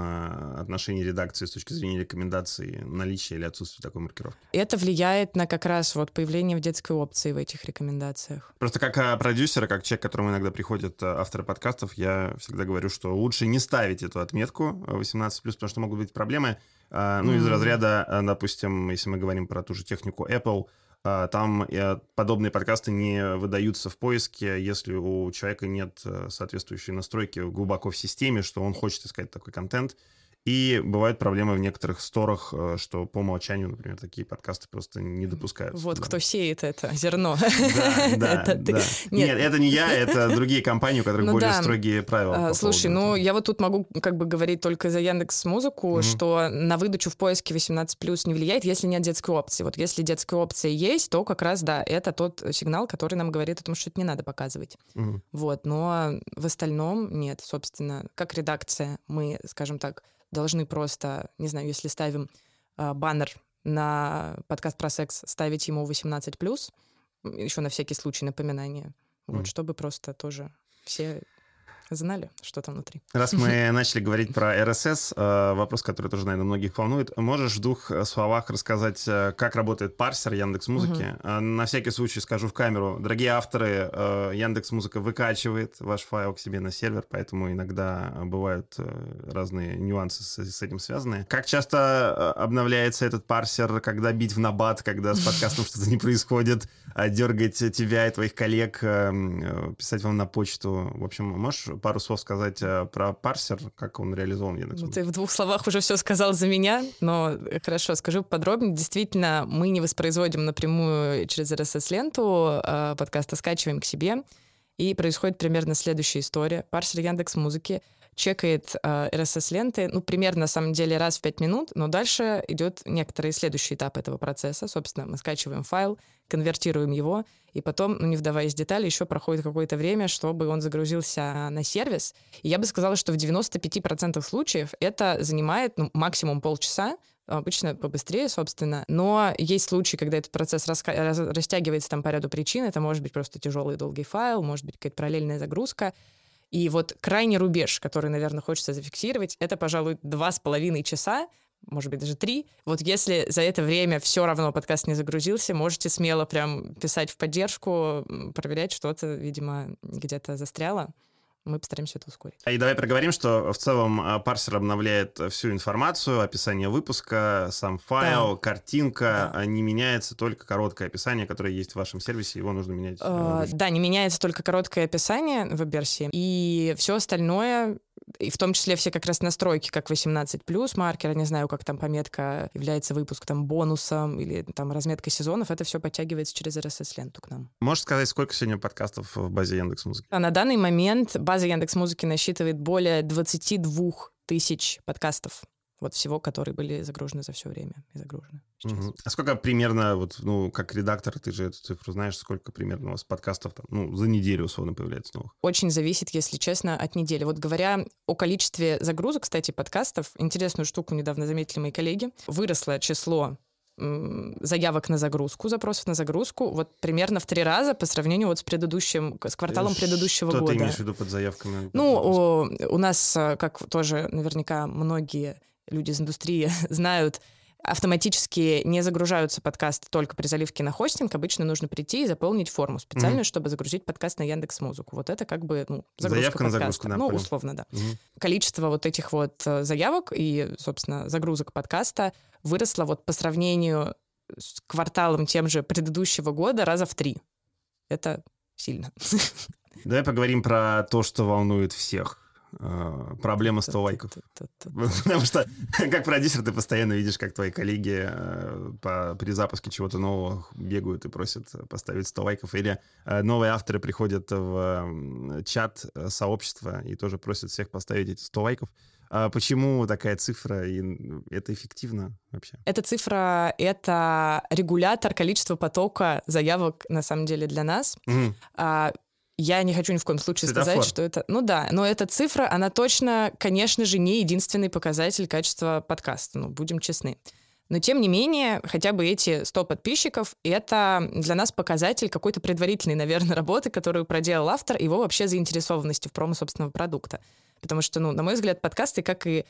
на отношение редакции с точки зрения рекомендаций, наличия или отсутствия такой маркировки? Это влияет на как раз вот появление в детской опции в этих рекомендациях. Просто как продюсер, как человек, к которому иногда приходят авторы подкастов, я всегда говорю, что лучше не ставить эту отметку восемнадцать плюс, потому что могут быть проблемы. Ну, mm-hmm. из разряда, допустим, если мы говорим про ту же технику Apple, там подобные подкасты не выдаются в поиске, если у человека нет соответствующей настройки глубоко в системе, что он хочет искать такой контент. И бывают проблемы в некоторых сторах, что по умолчанию, например, такие подкасты просто не допускаются. Вот туда. Кто сеет это зерно. Да, да, это да. Нет. Нет, это не я, это другие компании, у которых ну, более да. строгие правила. Слушай, ну я вот тут могу как бы говорить только за Яндекс.Музыку, mm-hmm. что на выдачу в поиске восемнадцать плюс не влияет, если нет детской опции. Вот если детская опция есть, то как раз, да, это тот сигнал, который нам говорит о том, что это не надо показывать. Mm-hmm. Вот, но в остальном нет. Собственно, как редакция мы, скажем так, должны просто, не знаю, если ставим э, баннер на подкаст про секс, ставить ему восемнадцать плюс, еще на всякий случай напоминание, mm. вот, чтобы просто тоже все знали, что там внутри. Раз мы начали говорить про эр эс эс, вопрос, который тоже, наверное, многих волнует. Можешь в двух словах рассказать, как работает парсер Яндекс.Музыки? Uh-huh. На всякий случай скажу в камеру. Дорогие авторы, Яндекс.Музыка выкачивает ваш файл к себе на сервер, поэтому иногда бывают разные нюансы с этим связанные. Как часто обновляется этот парсер, когда бить в набат, когда с подкастом что-то не происходит, дергать тебя и твоих коллег, писать вам на почту? В общем, можешь пару слов сказать про парсер, как он реализован? Ну, ты в двух словах уже все сказал за меня, но хорошо, скажу подробнее. Действительно, мы не воспроизводим напрямую через эр эс эс-ленту подкаста, скачиваем к себе, и происходит примерно следующая история. Парсер Яндекс.Музыки чекает э, эр эс эс-ленты, ну, примерно, на самом деле, раз в пять минут, но дальше идет некоторый следующий этап этого процесса. Собственно, мы скачиваем файл, конвертируем его, и потом, ну, не вдаваясь в детали, еще проходит какое-то время, чтобы он загрузился на сервис. И я бы сказала, что в девяноста пяти процентах случаев это занимает, ну, максимум полчаса, обычно побыстрее, собственно. Но есть случаи, когда этот процесс раска- раз- растягивается там по ряду причин. Это может быть просто тяжелый долгий файл, может быть какая-то параллельная загрузка. И вот крайний рубеж, который, наверное, хочется зафиксировать, это, пожалуй, два с половиной часа, может быть, даже три. Вот если за это время все равно подкаст не загрузился, можете смело прям писать в поддержку, проверять, что-то, видимо, где-то застряло. Мы постараемся это ускорить. И давай проговорим, что в целом парсер обновляет всю информацию, описание выпуска, сам файл, да. картинка. Да. Не меняется только короткое описание, которое есть в вашем сервисе, его нужно менять. Э, да, не меняется только короткое описание в веб-версии. И все остальное, и в том числе все как раз настройки, как восемнадцать плюс маркер, не знаю, как там пометка, является выпуск там бонусом или там разметка сезонов, это все подтягивается через эр эс эс-ленту к нам. Можешь сказать, сколько сегодня подкастов в базе Яндекс.Музыки? А на данный момент база Яндекс.Музыки насчитывает более двадцать два тысяч подкастов. вот всего, которые были загружены за все время и загружены сейчас. Угу. А сколько примерно, вот, ну, как редактор, ты же эту цифру знаешь, сколько примерно у вас подкастов там, ну, за неделю, условно, появляется новых? Очень зависит, если честно, от недели. Вот говоря о количестве загрузок, кстати, подкастов, интересную штуку недавно заметили мои коллеги. Выросло число м, заявок на загрузку, запросов на загрузку, вот примерно в три раза по сравнению вот с предыдущим, с кварталом Ш- предыдущего что года. Что ты имеешь в виду под заявками? Ну, о, у нас, как тоже наверняка многие люди из индустрии знают, автоматически не загружаются подкасты только при заливке на хостинг. Обычно нужно прийти и заполнить форму специально, mm-hmm. чтобы загрузить подкаст на Яндекс.Музыку. Вот это как бы ну, загрузка Заявка подкаста. На загрузку, да, ну, понял. условно, да. Mm-hmm. Количество вот этих вот заявок и, собственно, загрузок подкаста выросло вот по сравнению с кварталом тем же предыдущего года раза в три. Это сильно. Давай поговорим про то, что волнует всех. Проблема сто лайков. Потому что, как продюсер, ты постоянно видишь, как твои коллеги по, при запуске чего-то нового бегают и просят поставить сто лайков. Или новые авторы приходят в чат сообщества и тоже просят всех поставить эти сто лайков. А почему такая цифра? И это эффективно вообще? Эта цифра — это регулятор количества потока заявок, на самом деле, для нас. Mm. А, Я не хочу ни в коем случае Светофор. сказать, что это... Ну да, но эта цифра, она точно, конечно же, не единственный показатель качества подкаста, ну, будем честны. Но, тем не менее, хотя бы эти сто подписчиков — это для нас показатель какой-то предварительной, наверное, работы, которую проделал автор, его вообще заинтересованности в промо собственного продукта. Потому что, ну, на мой взгляд, подкасты, как и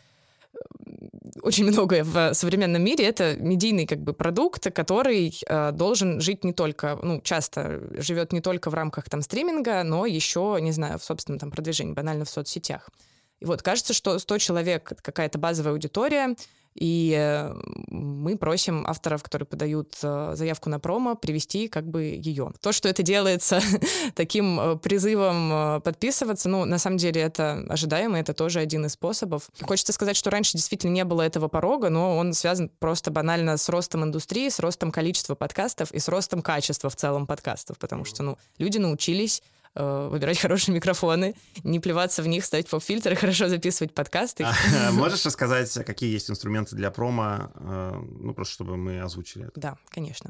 очень многое в современном мире, это медийный как бы продукт, который э, должен жить не только, ну, часто живет не только в рамках там стриминга, но еще, не знаю, в собственном там продвижении, банально в соцсетях. И вот кажется, что сто человек — какая-то базовая аудитория, и э, мы просим авторов, которые подают э, заявку на промо, привести как бы ее. То, что это делается таким э, призывом э, подписываться, ну, на самом деле это ожидаемо, это тоже один из способов. Хочется сказать, что раньше действительно не было этого порога, но он связан просто банально с ростом индустрии, с ростом количества подкастов и с ростом качества в целом подкастов, потому что, ну, люди научились выбирать хорошие микрофоны, не плеваться в них, ставить поп-фильтры, хорошо записывать подкасты. А, можешь рассказать, какие есть инструменты для промо, ну, просто чтобы мы озвучили это? Да, конечно.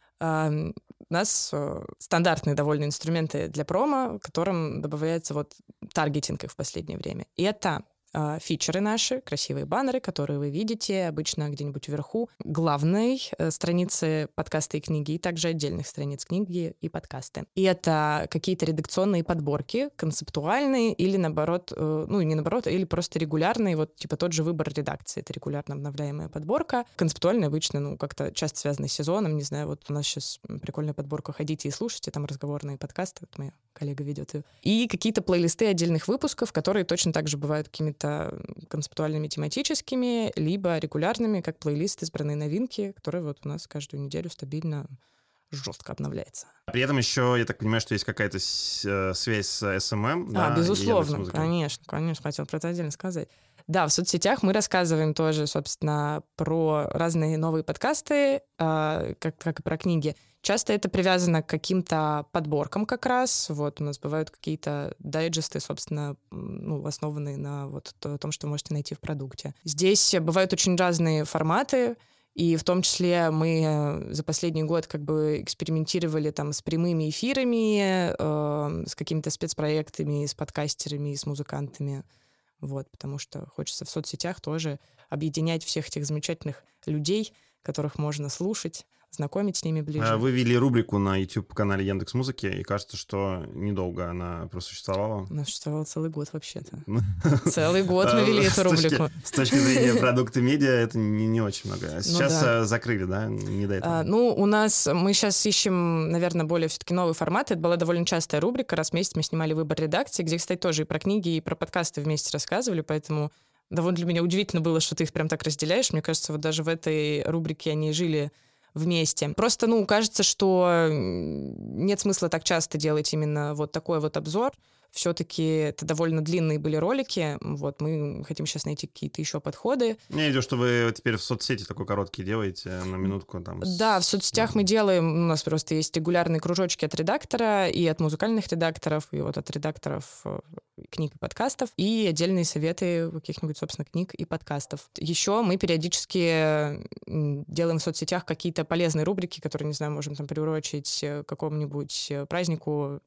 У нас стандартные довольно инструменты для промо, которым добавляется вот таргетинг их в последнее время. И это фичеры наши, красивые баннеры, которые вы видите обычно где-нибудь вверху главной страницы подкаста и книги, и также отдельных страниц книги и подкасты. И это какие-то редакционные подборки, концептуальные или наоборот, ну, не наоборот, или просто регулярные, вот типа тот же выбор редакции, это регулярно обновляемая подборка. Концептуальная обычно, ну, как-то часто связана с сезоном, не знаю, вот у нас сейчас прикольная подборка «Ходите и слушайте», там разговорные подкасты, вот моя коллега ведет ее. И какие-то плейлисты отдельных выпусков, которые точно так же бывают какими-то концептуальными, тематическими, либо регулярными, как плейлист избранные новинки, которые вот у нас каждую неделю стабильно, жестко обновляется. При этом еще, я так понимаю, что есть какая-то связь с эс эм эм. А, да, безусловно, конечно, конечно, хотел про это отдельно сказать. Да, в соцсетях мы рассказываем тоже, собственно, про разные новые подкасты, как, как и про книги. Часто это привязано к каким-то подборкам как раз. Вот у нас бывают какие-то дайджесты, собственно, ну, основанные на вот том, что вы можете найти в продукте. Здесь бывают очень разные форматы, и в том числе мы за последний год как бы экспериментировали там с прямыми эфирами, э, с какими-то спецпроектами, с подкастерами, с музыкантами. Вот, потому что хочется в соцсетях тоже объединять всех этих замечательных людей, которых можно слушать, знакомить с ними ближе. Вы вели рубрику на YouTube-канале Яндекс.Музыки, и кажется, что недолго она просуществовала. Она существовала целый год вообще-то. Целый год мы вели эту рубрику. С точки зрения продукта медиа это не очень много. Сейчас закрыли, да? Не до этого. Ну, у нас, мы сейчас ищем, наверное, более все-таки новый формат. Это была довольно частая рубрика. Раз в месяц мы снимали «Выбор редакции», где, кстати, тоже и про книги, и про подкасты вместе рассказывали, поэтому довольно для меня удивительно было, что ты их прям так разделяешь. Мне кажется, вот даже в этой рубрике они жили вместе. Просто, ну, кажется, что нет смысла так часто делать именно вот такой вот обзор. все-таки это довольно длинные были ролики. Вот, мы хотим сейчас найти какие-то еще подходы. Я видел, что вы теперь в соцсети такой короткий делаете на минутку. Там, да, с... в соцсетях мы делаем, у нас просто есть регулярные кружочки от редактора и от музыкальных редакторов, и вот от редакторов книг и подкастов, и отдельные советы каких-нибудь, собственно, книг и подкастов. Еще мы периодически делаем в соцсетях какие-то полезные рубрики, которые, не знаю, можем там приурочить к какому-нибудь празднику,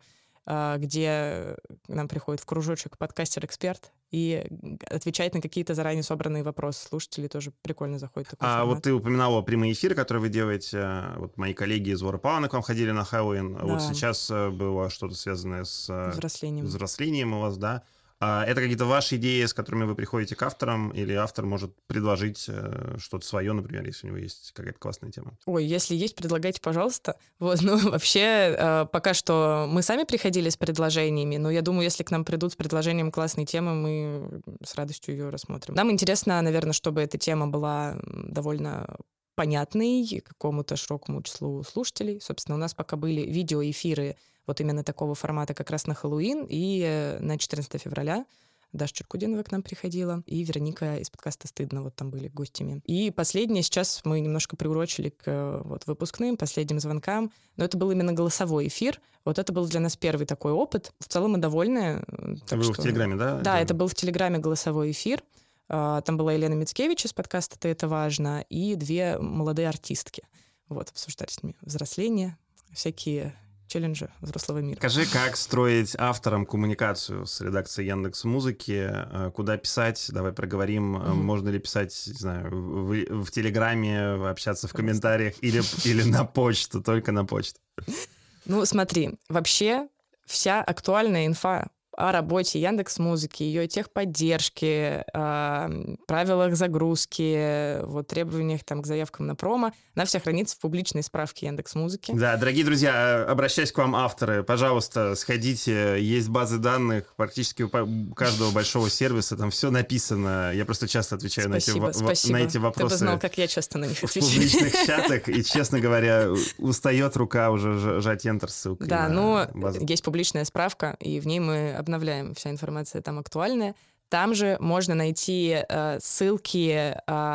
где к нам приходит в кружочек подкастер-эксперт и отвечает на какие-то заранее собранные вопросы. Слушатели тоже прикольно заходят в такой А формат. вот ты упоминала прямые эфиры, которые вы делаете. Вот мои коллеги из Вора Плана к вам ходили на Хэллоуин. Да. Вот сейчас было что-то связанное с взрослением. взрослением у вас, да? А это какие-то ваши идеи, с которыми вы приходите к авторам, или автор может предложить что-то свое, например, если у него есть какая-то классная тема? Ой, если есть, предлагайте, пожалуйста. Вот, ну, вообще, пока что мы сами приходили с предложениями, но я думаю, если к нам придут с предложением классной темы, мы с радостью ее рассмотрим. Нам интересно, наверное, чтобы эта тема была довольно понятной какому-то широкому числу слушателей. Собственно, у нас пока были видеоэфиры вот именно такого формата как раз на Хэллоуин и на четырнадцатое февраля. Даша Черкудинова к нам приходила, и Вероника из подкаста «Стыдно», вот там были гостями. И последнее, сейчас мы немножко приурочили к вот выпускным, последним звонкам, но это был именно голосовой эфир. Вот это был для нас первый такой опыт. В целом мы довольны. Это был что... в Телеграме, да? Да, это был в Телеграме голосовой эфир. Там была Елена Мицкевич из подкаста «Ты это важно» и две молодые артистки. Вот, обсуждали с ними взросление, всякие челленджи взрослого мира. Скажи, как строить авторам коммуникацию с редакцией Яндекс.Музыки? Куда писать? Давай проговорим. Mm-hmm. Можно ли писать, не знаю, в, в Телеграме, общаться в комментариях или, или на почту, только на почту? Ну, смотри, вообще вся актуальная инфа о работе Яндекс.Музыки, ее техподдержке, э, правилах загрузки, вот, требованиях там, к заявкам на промо, она вся хранится в публичной справке Яндекс.Музыки. Да, дорогие друзья, обращаюсь к вам, авторы, пожалуйста, сходите, есть базы данных практически у каждого большого сервиса, там все написано. Я просто часто отвечаю спасибо, на, эти, спасибо. на эти вопросы. Ты бы знал, как я часто на них отвечаю. В публичных чатах, и, честно говоря, устает рука уже жать Enter ссылкой. Да, но есть публичная справка, и в ней мы обновляем, вся информация там актуальная. Там же можно найти э, ссылки э,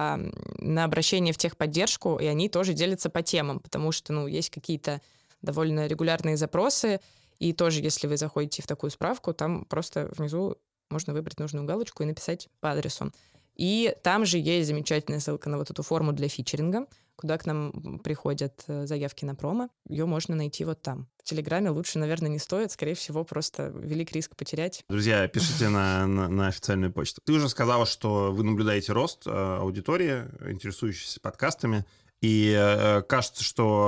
на обращение в техподдержку, и они тоже делятся по темам, потому что, ну, есть какие-то довольно регулярные запросы, и тоже, если вы заходите в такую справку, там просто внизу можно выбрать нужную галочку и написать по адресу. И там же есть замечательная ссылка на вот эту форму для фичеринга, куда к нам приходят заявки на промо. Ее можно найти вот там. В Телеграме лучше, наверное, не стоит. Скорее всего, просто велик риск потерять. Друзья, пишите на, на, на официальную почту. Ты уже сказала, что вы наблюдаете рост аудитории, интересующейся подкастами. И э, кажется,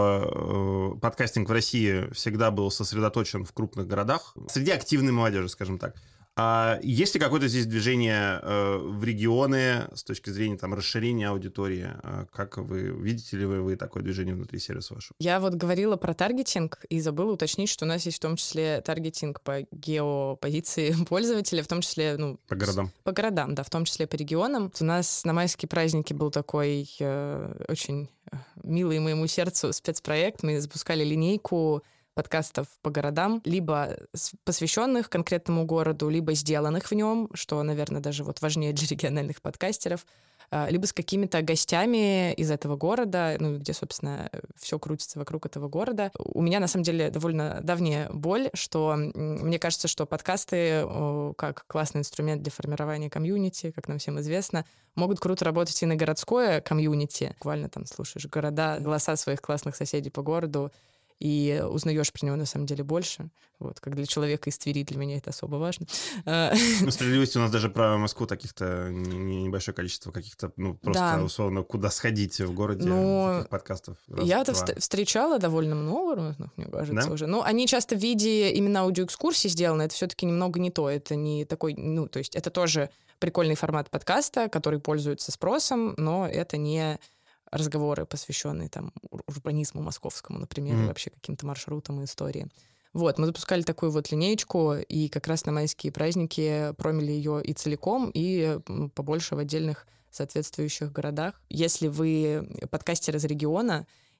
что э, подкастинг в России всегда был сосредоточен в крупных городах. Среди активной молодежи, скажем так. А есть ли какое-то здесь движение э, в регионы с точки зрения там, расширения аудитории? Как вы, видите ли вы, вы такое движение внутри сервиса вашего? Я вот говорила про таргетинг и забыла уточнить, что у нас есть в том числе таргетинг по геопозиции пользователя, в том числе... Ну, по городам. По городам, да, в том числе по регионам. У нас на майские праздники был такой э, очень милый моему сердцу спецпроект. Мы запускали линейку подкастов по городам, либо посвященных конкретному городу, либо сделанных в нем, что, наверное, даже вот важнее для региональных подкастеров, либо с какими-то гостями из этого города, ну, где, собственно, все крутится вокруг этого города. У меня, на самом деле, довольно давняя боль, что мне кажется, что подкасты, как классный инструмент для формирования комьюнити, как нам всем известно, могут круто работать и на городское комьюнити. Буквально там слушаешь города, голоса своих классных соседей по городу, и узнаешь про него на самом деле больше. Вот, как для человека из Твери, для меня это особо важно. Ну, справедливости у нас даже про Москву таких-то небольшое количество каких-то, ну, просто да. условно, куда сходить в городе, но таких подкастов. Я это встречала довольно много, мне кажется, да? уже. Но они часто в виде именно аудиоэкскурсий сделаны, это все-таки немного не то, это не такой, ну, то есть это тоже прикольный формат подкаста, который пользуется спросом, но это не разговоры, посвященные там урбанизму московскому, например, mm-hmm. вообще каким-то маршрутам и истории. Вот, мы запускали такую вот линеечку, и как раз на майские праздники промили ее и целиком, и побольше в отдельных соответствующих городах. Если вы подкастер из региона,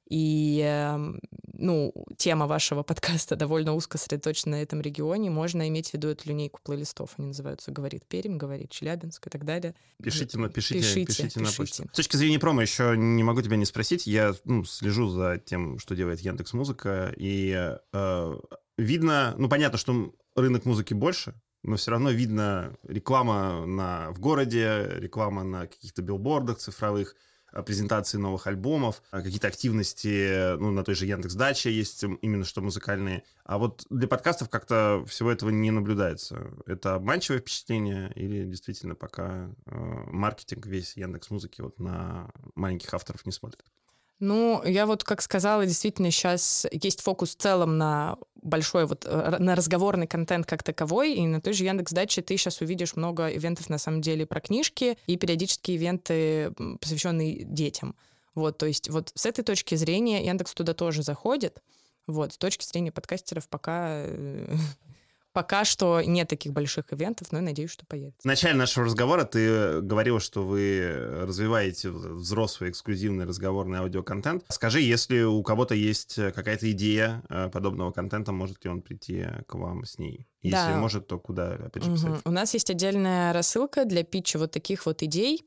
и, ну, тема вашего подкаста довольно узко сосредоточена на этом регионе, можно иметь в виду эту линейку плейлистов. Они называются «Говорит Пермь», «Говорит Челябинск» и так далее. Пишите, на, пишите, пишите, пишите на пишите. почту. С точки зрения промо еще не могу тебя не спросить. Я ну, слежу за тем, что делает Яндекс.Музыка, и э, видно, ну, понятно, что рынок музыки больше, но все равно видно реклама на, в городе, реклама на каких-то билбордах цифровых, презентации новых альбомов, какие-то активности, ну, на той же Яндекс.Даче есть именно что музыкальные. А вот для подкастов как-то всего этого не наблюдается. Это обманчивое впечатление или действительно пока э, маркетинг весь Яндекс.Музыки вот на маленьких авторов не смотрит? Ну, я вот, как сказала, действительно сейчас есть фокус в целом на большой вот, на разговорный контент как таковой, и на той же Яндекс.Даче ты сейчас увидишь много ивентов, на самом деле, про книжки и периодически ивенты, посвященные детям. Вот, то есть вот с этой точки зрения Яндекс туда тоже заходит. Вот, с точки зрения подкастеров пока... Пока что нет таких больших ивентов, но я надеюсь, что появится. В начале нашего разговора ты говорила, что вы развиваете взрослый эксклюзивный разговорный аудиоконтент. Скажи, если у кого-то есть какая-то идея подобного контента, может ли он прийти к вам с ней? Если да. может, то куда, опять же, писать? Угу. У нас есть отдельная рассылка для питча вот таких вот идей.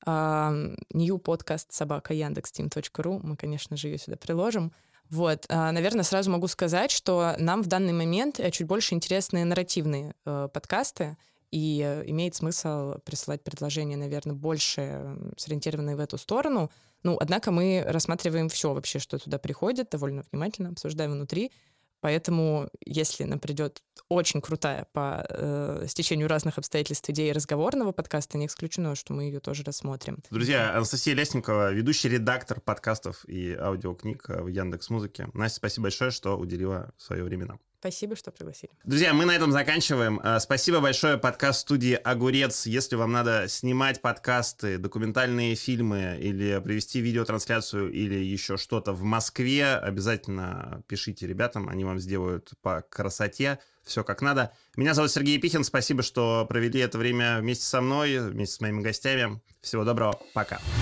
New podcast собака яндекс тим точка ру. Мы, конечно же, ее сюда приложим. Вот, наверное, сразу могу сказать, что нам в данный момент чуть больше интересны нарративные э, подкасты, и э, имеет смысл присылать предложения, наверное, больше сориентированные в эту сторону. Ну, однако мы рассматриваем все вообще, что туда приходит, довольно внимательно обсуждаем внутри. Поэтому, если нам придет очень крутая по э, стечению разных обстоятельств идея разговорного подкаста, не исключено, что мы ее тоже рассмотрим. Друзья, Анастасия Лесникова, ведущий редактор подкастов и аудиокниг в Яндекс.Музыке. Настя, спасибо большое, что уделила свое время нам. Спасибо, что пригласили. Друзья, мы на этом заканчиваем. Спасибо большое подкаст-студии «Огурец». Если вам надо снимать подкасты, документальные фильмы или провести видеотрансляцию или еще что-то в Москве, обязательно пишите ребятам, они вам сделают по красоте все как надо. Меня зовут Сергей Епихин. Спасибо, что провели это время вместе со мной, вместе с моими гостями. Всего доброго. Пока.